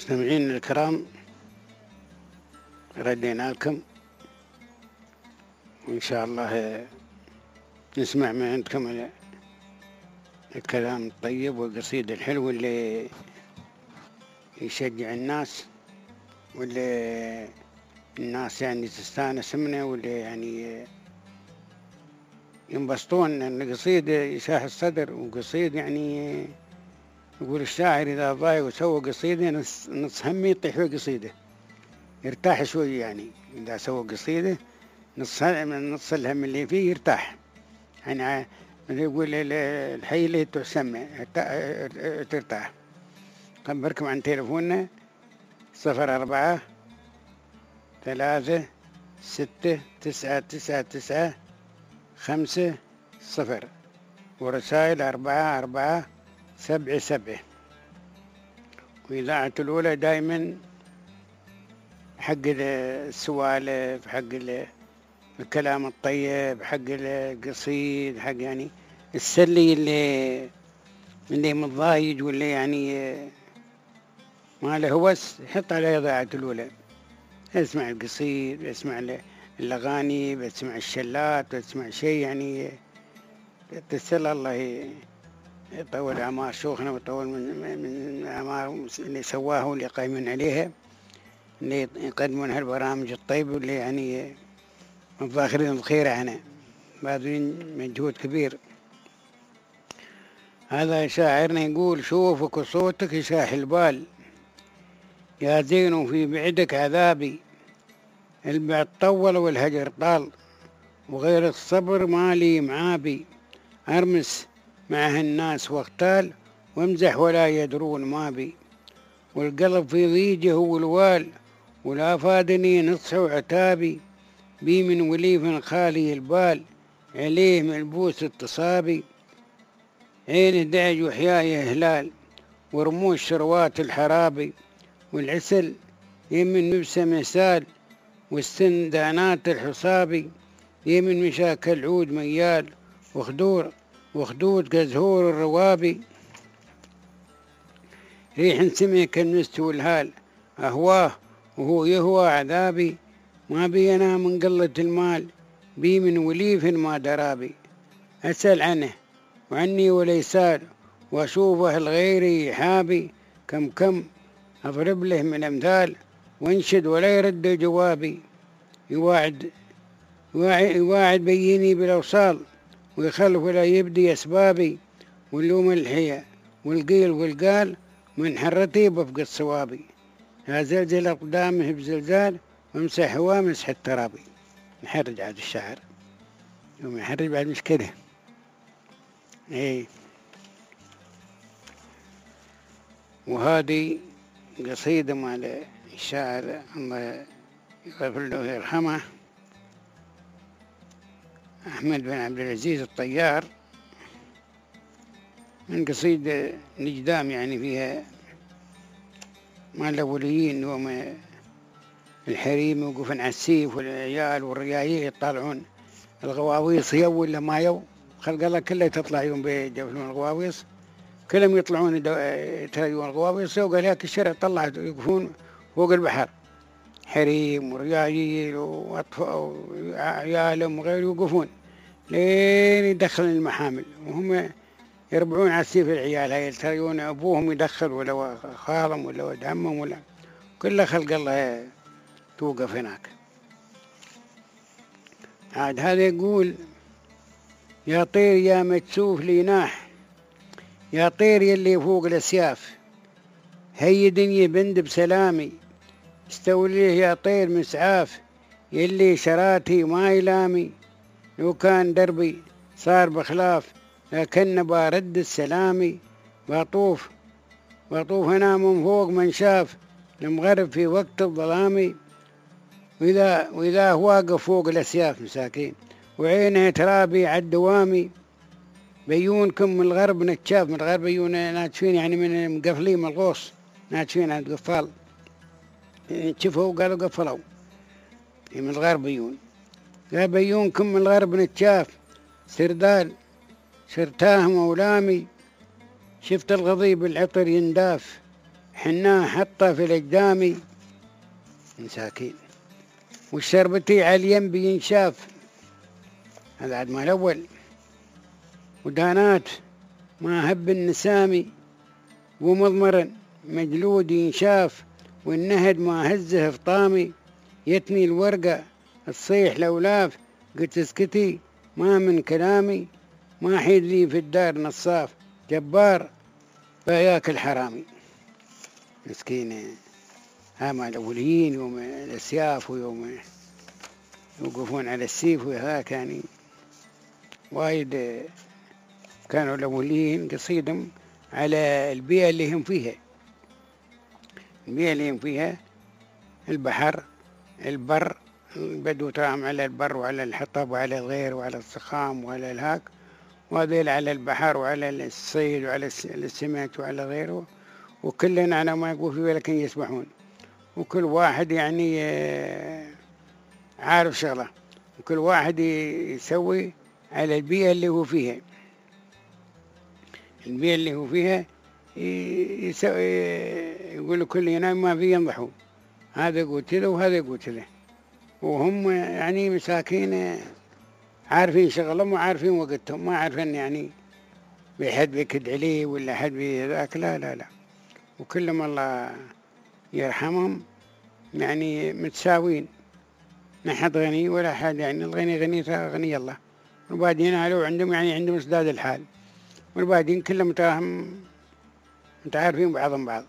مستمعين الكرام، ردينا لكم وإن شاء الله نسمع من عندكم الكلام الطيب والقصيد الحلو اللي يشجع الناس، واللي الناس يعني تستانس منه، واللي يعني ينبسطون. ان قصيد يشاح الصدر، وقصيد يعني يقول الشاعر إذا ضايق وسوى قصيدة نص, نص همي يطيح في قصيدة، يرتاح شوي. يعني إذا سوى قصيدة نص نص الهم اللي فيه يرتاح. يعني يقول الحي اللي تسمى ترتاح. خبركم عن تليفوننا صفر أربعة ثلاثة ستة تسعة تسعة تسعة خمسة صفر، ورسائل أربعة أربعة سبعة سبعة. وإذاعة الأولى دائما حق السوالف، حق الكلام الطيب، حق القصيد، حق يعني السلي اللي اللي متضايج واللي يعني ما له هوس، يحط على إذاعة الأولى. اسمع القصيد، اسمع الأغاني، بسمع الشلات، بسمع شيء يعني تسأل الله يطول أعمار شيوخنا ويطول من من أعمار اللي سواه واللي قايمين عليها، اللي يقدمون هالبرامج الطيبة، واللي يعني متفاخرين الخير عنها، باذلين مجهود كبير. هذا شاعرنا يقول: شوفك وصوتك يشاح البال، يا زين في بعدك عذابي، البعد طول والهجر طال، وغير الصبر مالي معابي، أرمس مع هالناس واغتال، وامزح ولا يدرون ما بي، والقلب في ضيجه والوال، ولا فادني نصح وعتابي، بي من وليف خالي البال، عليه ملبوس التصابي، عين دعج وحياي هلال، ورموش شروات الحرابي، والعسل يمن مبسى مسال، والسن دانات الحصابي، يمن مشاك العود ميال، وخدور وخدود كزهور الروابي، ريح سمع كالمست والهال، أهواه وهو يهوى عذابي، ما بي أنا من قلة المال، بي من وليف ما درابي، أسأل عنه وعني وليسال، وأشوفه الغيري حابي، كم كم أضرب له من أمثال، وانشد ولا يرد جوابي، يواعد يواعد بيني بالأوصال، ويخلف ولا يبدي أسبابي، واللوم الحية والقيل والقال، من حرتي بفقد صوابي، لا زلزل أقدامه بزلزال، وامسح هوا مسح الترابي. نحرج عاد الشاعر، يوم يحرج بعد مش كده. ايه، وهذه قصيدة مع الشاعر الله يغفر له ويرحمه أحمد بن عبد العزيز الطيار، من قصيدة نجدام يعني فيها مع الأوليين، وما الحريم يوقفن على السيف، والعيال والريايل يطلعون الغواويص يو ولا ما يو، خلق الله كله تطلع يوم بجفلون الغواويص، كلهم يطلعون يتريون الغواويص، وقال هيك الشرع طلعت يوقفون فوق البحر، حريم وريايل وأطفال وعيالهم وغيره يوقفون لين يدخلون المحامل، وهم يربعون على السيف العيال هاي، يتريون أبوهم يدخل ولا خالهم ولا ولد عمهم ولا كل خلق الله توقف هناك. عاد هذا يقول: يا طير يا مكسوف ليناح، يا طير يلي فوق الأسياف، هي دنيا بند بسلامي، استوليه يا طير مسعاف، يلي شراتي ما يلامي، لو كان دربي صار بخلاف، لكن بارد السلامي، بطوف بطوف هنا من فوق من شاف، المغرب في وقت الظلامي، وإذا وإذا واقف فوق الأسياف مساكين، وعينه ترابي عالدوامي، بيونكم من الغرب نتشاف، من الغرب بيون ناتشفين يعني من مقفلين من الغوص، ناتشفين عند قفال، شفوا قالوا قفلوا من الغرب بيون، قال بيونكم من الغرب نتشاف، سردال سرتاه مولامي، شفت الغضيب العطر ينداف، حناه حطه في الأقدامي مساكين، والشربتي على اليم بينشاف، هذا عاد ما الأول. ودانات ما هب النسامي، ومضمر مجلود ينشاف، والنهد ما هزه في طامي، يتني الورقة تصيح لولاف، قلت اسكتي ما من كلامي، ما حيد لي في الدار نصاف، جبار فياكل حرامي. مسكين هما الأوليين يوم الأسياف ويوم يوقفون على السيف وهذاك، يعني وايد كانوا الأولين قصيدهم على البيئة اللي هم فيها. البيئة اللي هم فيها البحر، البر، البدو تراهم على البر وعلى الحطب وعلى الغير وعلى السخام وعلى الهاك، وهذيل على البحر وعلى الصيد وعلى السمك وعلى غيره، وكلنا على ما يقول فيه لكن يسبحون، وكل واحد يعني عارف شغله، وكل واحد يسوي على البيئة اللي هو فيها. البيئة اللي هو فيها يسوي، يقول كل ينام ما فيه ينضحوا، هذا يقول كذا وهذا يقول كذا، وهم يعني مساكين عارفين شغلهم وعارفين وقتهم، ما عارفين يعني بحد بيكد عليه ولا حد بذاك، لا لا لا، وكلهم الله يرحمهم يعني متساوين، ما حد غني ولا حد، يعني الغني غني غني الله، والباقيين هلو عندهم يعني عندهم ازداد الحال، والباقيين كلهم تراهم متعارفين بعضهم بعض،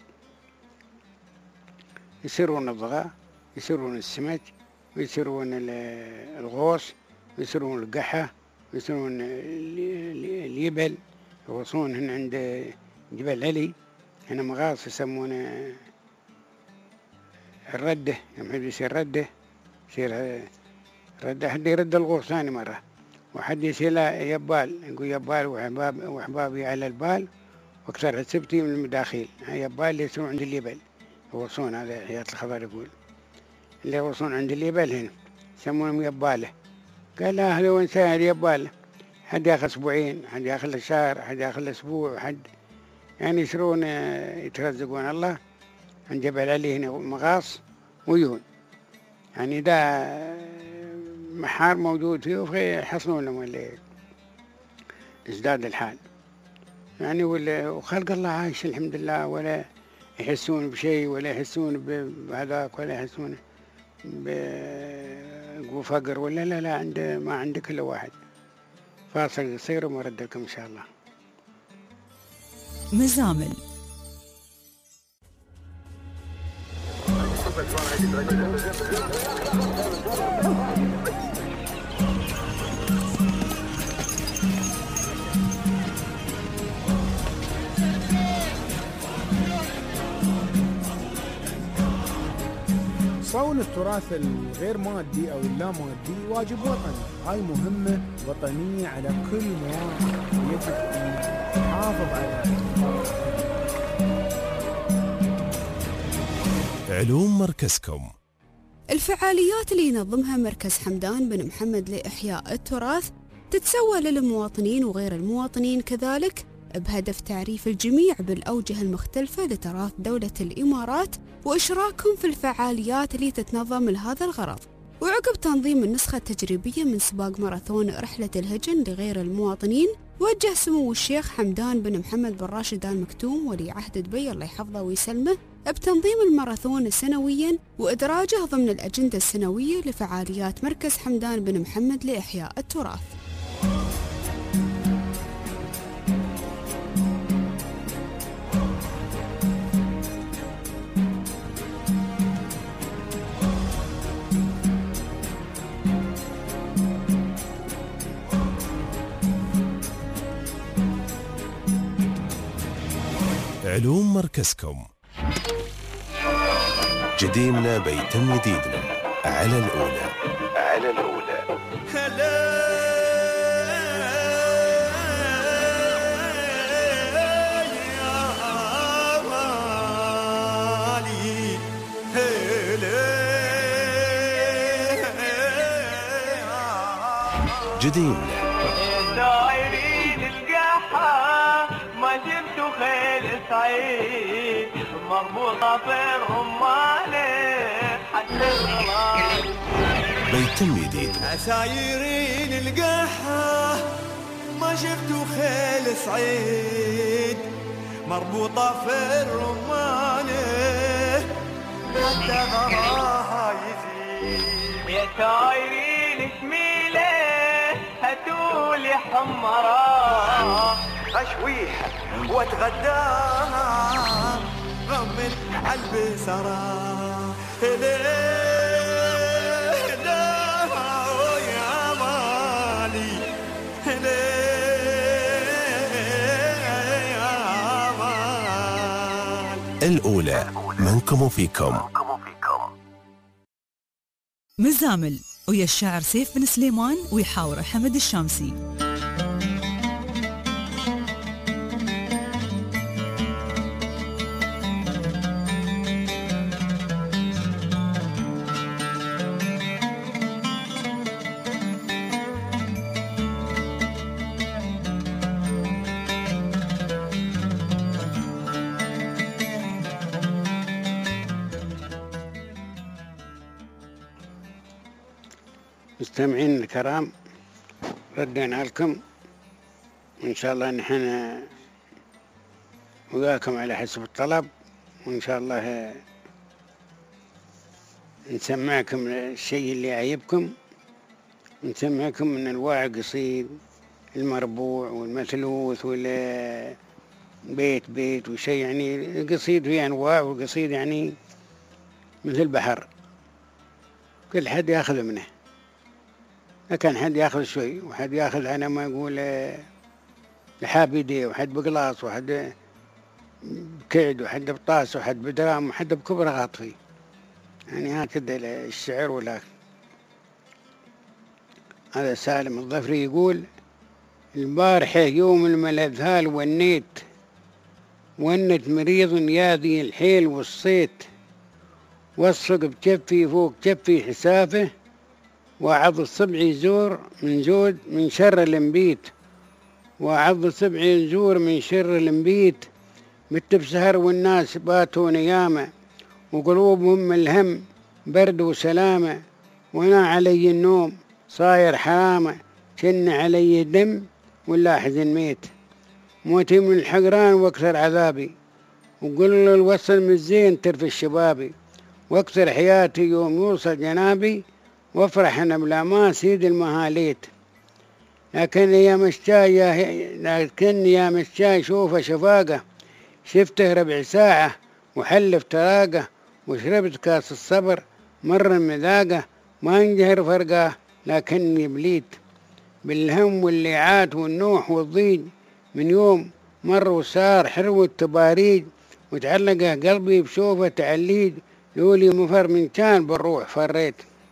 يسرون الضغاء، يسرون السمك، ويسرون الغوص، ويسرون القحة، ويسرون اليبل، يغوصون عند جبل علي، هنا مغاص يسمونه الردة، يوم حد يصير ردة يصير ردة، حد يرد الغوص ثاني مرة، وحد يصير له يبال، يقول يبال وحباب وحبابي على البال، واكثر حسبتي من المداخيل، يبال اللي يصيرون عند اليبل يغوصون، هذا حياة الخضر يقول اللي يغوصون عند اليبل هنا يسمونهم يبالة. قال لا هذا وين ساعد يبالة، حد ياخذ اسبوعين، حد ياخذ له شهر، حد ياخذ له اسبوع، حد يعني يصيرون يترزقون الله عند جبل علي هنا مغاص ويون، يعني ده محار موجود فيه وفي يحصلون لهم اللي ازداد الحال يعني، وخلق الله عايش الحمد لله، ولا يحسون بشيء ولا يحسون بهذاك ولا يحسون بفقر ولا لا لا، عند ما عند كل واحد. فاصل قصير ومرد لكم إن شاء الله. مزامل صون التراث الغير مادي أو اللا مادي واجب وطني، هاي مهمة وطنية على كل مواطن، يجب أن نحافظ عليها. علوم مركزكم. الفعاليات اللي ينظمها مركز حمدان بن محمد لإحياء التراث تتسوى للمواطنين وغير المواطنين كذلك، بهدف تعريف الجميع بالأوجه المختلفة لتراث دولة الإمارات وإشراكهم في الفعاليات اللي تتنظم لهذا الغرض. وعقب تنظيم النسخة التجريبية من سباق ماراثون رحلة الهجن لغير المواطنين، وجه سمو الشيخ حمدان بن محمد بن راشد آل مكتوم ولي عهد دبي الله يحفظه ويسلمه بتنظيم الماراثون سنويا وإدراجه ضمن الأجندة السنوية لفعاليات مركز حمدان بن محمد لإحياء التراث. علوم مركزكم. جديمنا بيتم جديدنا على الأولى. على الأولى. جديمنا. ما جبت خيل سعيد ما مربوطة في الرمانة حتى الغلال بيتم جديد. عسايرين القحة ما شفتوا خيل صعيد مربوطة في الرمانة حتى غراها يزيد. يا سايرين شميلة هاتولي حمرا اشويها واتغداها غمن عالبسرة الأولى منكم وفيكم. مزامل ويا الشاعر سيف بن سليمان ويحاوره حمد الشامسي. مستمعين الكرام، ردنا لكم وإن شاء الله نحن وياكم على حسب الطلب، وإن شاء الله نسمعكم الشيء اللي يعيبكم، نسمعكم من أنواع القصيد المربوع والمثلوث والبيت بيت وشيء، يعني القصيد فيه أنواع، والقصيد يعني مثل البحر كل حد يأخذ منه، لكن حد ياخذ شوي وحد ياخذ على ما يقول لحابيدي، وحد بقلاص وحد بكعد وحد بطاس وحد بدرام وحد بكبر غاطفي، يعني هكذا الشعر. ولا هذا سالم الظفري يقول: البارحة يوم الملذهال ونيت ونت مريض يا ذي الحيل والصيت، واصفق بكفي فوق كفي حسافه، وعض الصبع يزور من جود من شر المبيت، وعض الصبع يزور من شر المبيت، مت بسهر والناس باتوا نيامة، وقلوبهم من الهم برد وسلامة، وانا علي النوم صاير حرامة، كن علي دم ولا حزن ميت، موتي من الحقران واكثر عذابي، وقل له الوصل من الزين ترفي الشبابي، واكثر حياتي يوم يوصل جنابي، وافرح انا بلا ما سيد المهاليت. لكن يا مشاي لكن يا مشاي شوفه شفاقه، شفته ربع ساعه وحلف تراقه، وشربت كاس الصبر مر المذاقه، ما انجهر فرقه لكني بليت، بالهم والليعات والنوح والضيج، من يوم مر وصار حلو التباريج، وتعلقه قلبي بشوفه تعليج، لولي مفر من كان بالروح فريت.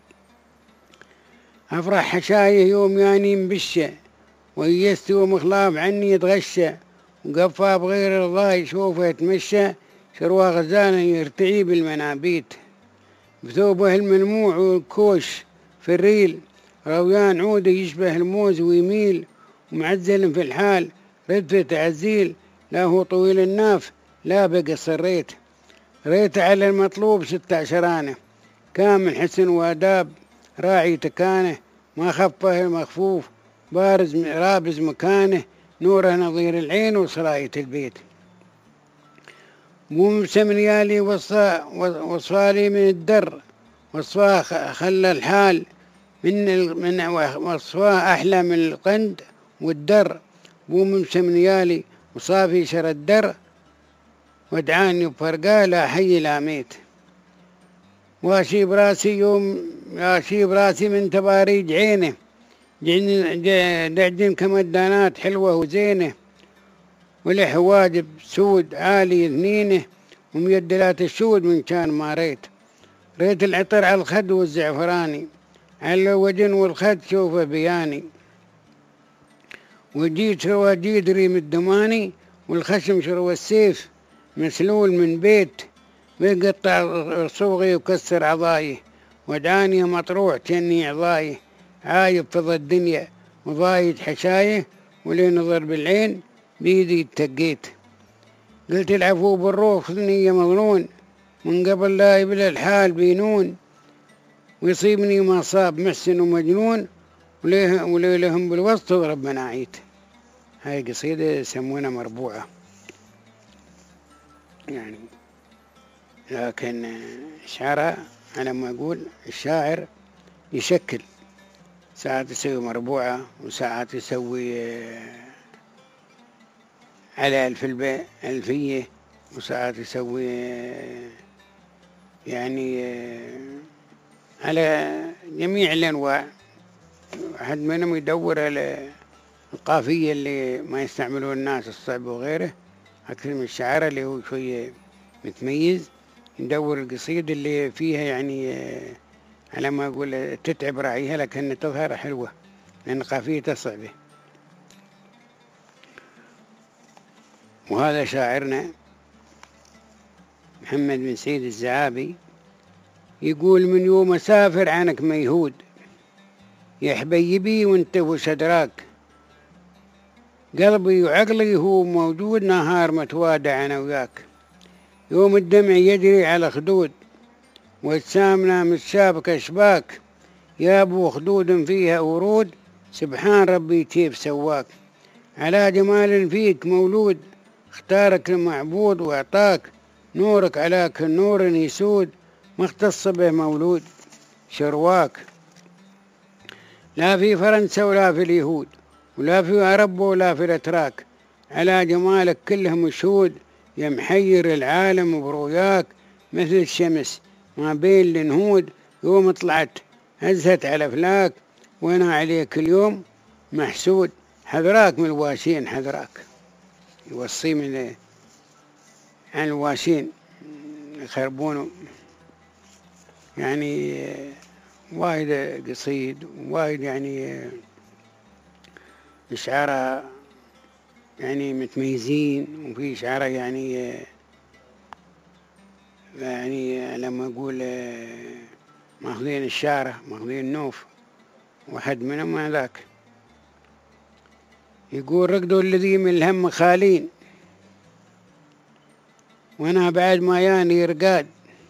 أفرح حشايه يوم ياني مبشة، ويست ومخلاف عني يتغشى، وقفا بغير رضاه يشوفه يتمشى، شروى غزاله يرتعي بالمنابيت، بثوبه الملموع والكوش في الريل، رويان عوده يشبه الموز ويميل، ومعزل في الحال ردفة تعزيل، لا هو طويل الناف لا بقصر ريت، ريت على المطلوب ست عشرانه، كامل حسن واداب راعي تكانه، ما خفه المخفوف بارز رابز مكانه، نوره نظير العين وصراية البيت، ومسم ريالي وصفالي من الدر، وصفاه خلى الحال من من وصفاه أحلى من القند والدر، ومسم ريالي وصافي شر الدر، ودعاني بفرقاه لا حي لا ميت، واشيب راسي يوم اشيب راسي من تباريج عينه، دعجن كمدانات حلوه وزينه، والحواجب سود عالي ذنينه، وميدلات السود من كان ما ريت، ريت العطر على الخد والزعفراني، على الوجن والخد شوفه بياني، وجيت شروى جيد ريم الدماني، والخشم شروى السيف مسلول من بيت، بيقطع صوغي وكسر عضاي، ودعاني مطروح كني عضاي، عايب فضى الدنيا وضايد حشايه، ولي نظر بالعين بيدي اتقيت، قلت العفو بالروح خذني مظنون، من قبل لا يبلى الحال بينون، ويصيبني ما صاب محسن ومجنون، وليه وليه لهم بالوسط تضرب مناعيت. هاي قصيدة يسمونها مربوعة يعني، لكن شعرها على ما أقول الشاعر يشكل، ساعات يسوي مربوعة وساعات يسوي على ألف البيت ألفية، وساعات يسوي يعني على جميع الأنواع. واحد منهم يدور على القافية اللي ما يستعملون الناس الصعب وغيره أكثر من الشعر اللي هو شوية متميز، ندور القصيدة اللي فيها يعني على ما أقول تتعب راعيها لكن تظهر حلوة لأن قافيتها صعبة. وهذا شاعرنا محمد بن سيد الزعابي يقول: من يوم أسافر عنك ميهود، يا حبيبي وانت وش أدراك، قلبي وعقلي هو موجود، نهار متوادع أنا وياك، يوم الدمع يجري على خدود، واجسامنا متشابك أشباك، يا أبو خدود فيها ورود، سبحان ربي كيف سواك، على جمال فيك مولود، اختارك المعبود وأعطاك، نورك على كل نور يسود، ما اختص به مولود شرواك، لا في فرنسا ولا في اليهود ولا في أوروبا ولا في الأتراك، على جمالك كلهم شهود، يا محير العالم برؤياك، مثل الشمس ما بين النهود، يوم طلعت هزت على فلاك، وانا عليك اليوم محسود، حذراك من الواشين حذراك. يوصي من عن الواشين يخربونه يعني، وايد قصيد وايد يعني شعراء يعني متميزين، وفي شعراء يعني يعني لما أقول ماخذين الشارة ماخذين النوف، واحد منهم هذاك يقول: رقدوا الذي من الهم خالين، وانا بعد ما ياني رقاد،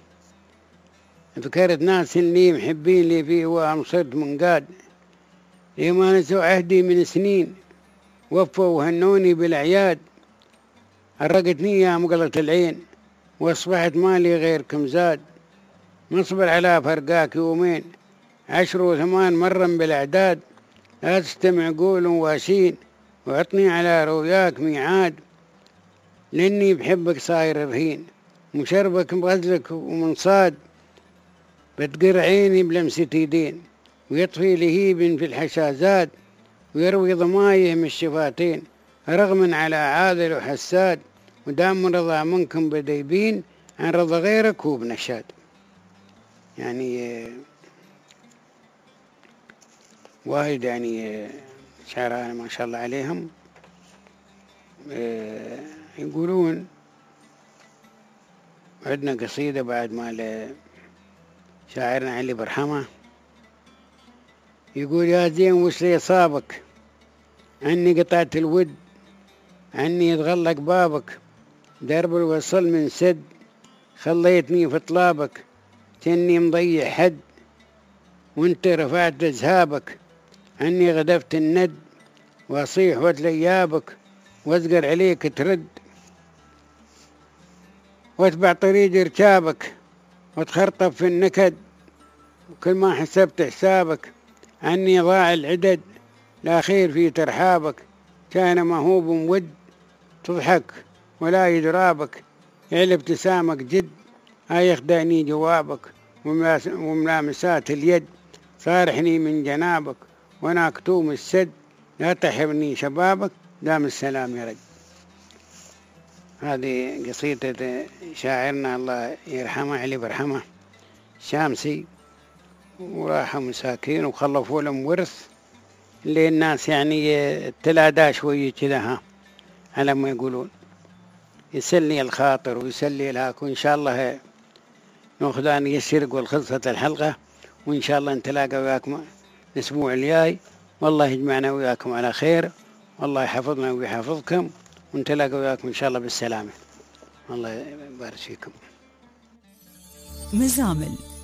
فكرت ناس اللي محبين لي فيه وهم صرت منقاد، ليه ما نسوا عهدي من سنين، وفوا وهنوني بالأعياد، حرقتني يا مقلة العين، واصبحت مالي غيركم زاد، نصبر على فرقاك يومين، عشر وثمان مرا بالأعداد، لا تستمع قول واشين، وعطني على رؤياك ميعاد، لاني بحبك صاير رهين، مشربك بغزلك ومنصاد، بتقر عيني بلمسة يدين، ويطفي لهيب في الحشازات، ويروي ضمايه من الشفاتين، رغم على عاذل وحساد، ودام رضا منكم بديبين، عن رضا غيرك هو بنشاد. يعني وايد يعني شعراء ما شاء الله عليهم. يقولون عندنا قصيدة بعد ما شاعرنا علي برحمة يقول: يا زين وش لي صابك، عني قطعت الود، عني يتغلق بابك، درب الوصل من سد، خليتني في طلابك، تني مضيع حد، وانت رفعت ذهابك، عني غدفت الند، واصيح وتليابك، وازقر عليك ترد، واتبع طريق اركابك، وتخرطب في النكد، وكل ما حسبت حسابك، عني ضاع العدد، لا خير في ترحابك، كان مهوب ود، تضحك ولا يدرابك، يا ابتسامك جد، هاي يخدعني جوابك، وملامسات اليد، صارحني من جنابك، وانا كتوم السد، لا تحرني شبابك، دام السلام يرد. هذه قصيدة شاعرنا الله يرحمه علي برحمة شامسي، وراحوا مساكين وخلفوا لهم ورث اللي الناس يعني تلادى شوية كذا، ها على ما يقولون، يسلي الخاطر ويسلي الهاك. وإن شاء الله ناخذان يسرق والخلصة الحلقة، وإن شاء الله نتلاقى وياكم الأسبوع الجاي، والله يجمعنا وياكم على خير، والله يحفظنا ويحفظكم، ونتلاقى وياكم إن شاء الله بالسلامة. الله يبارك فيكم. مزامل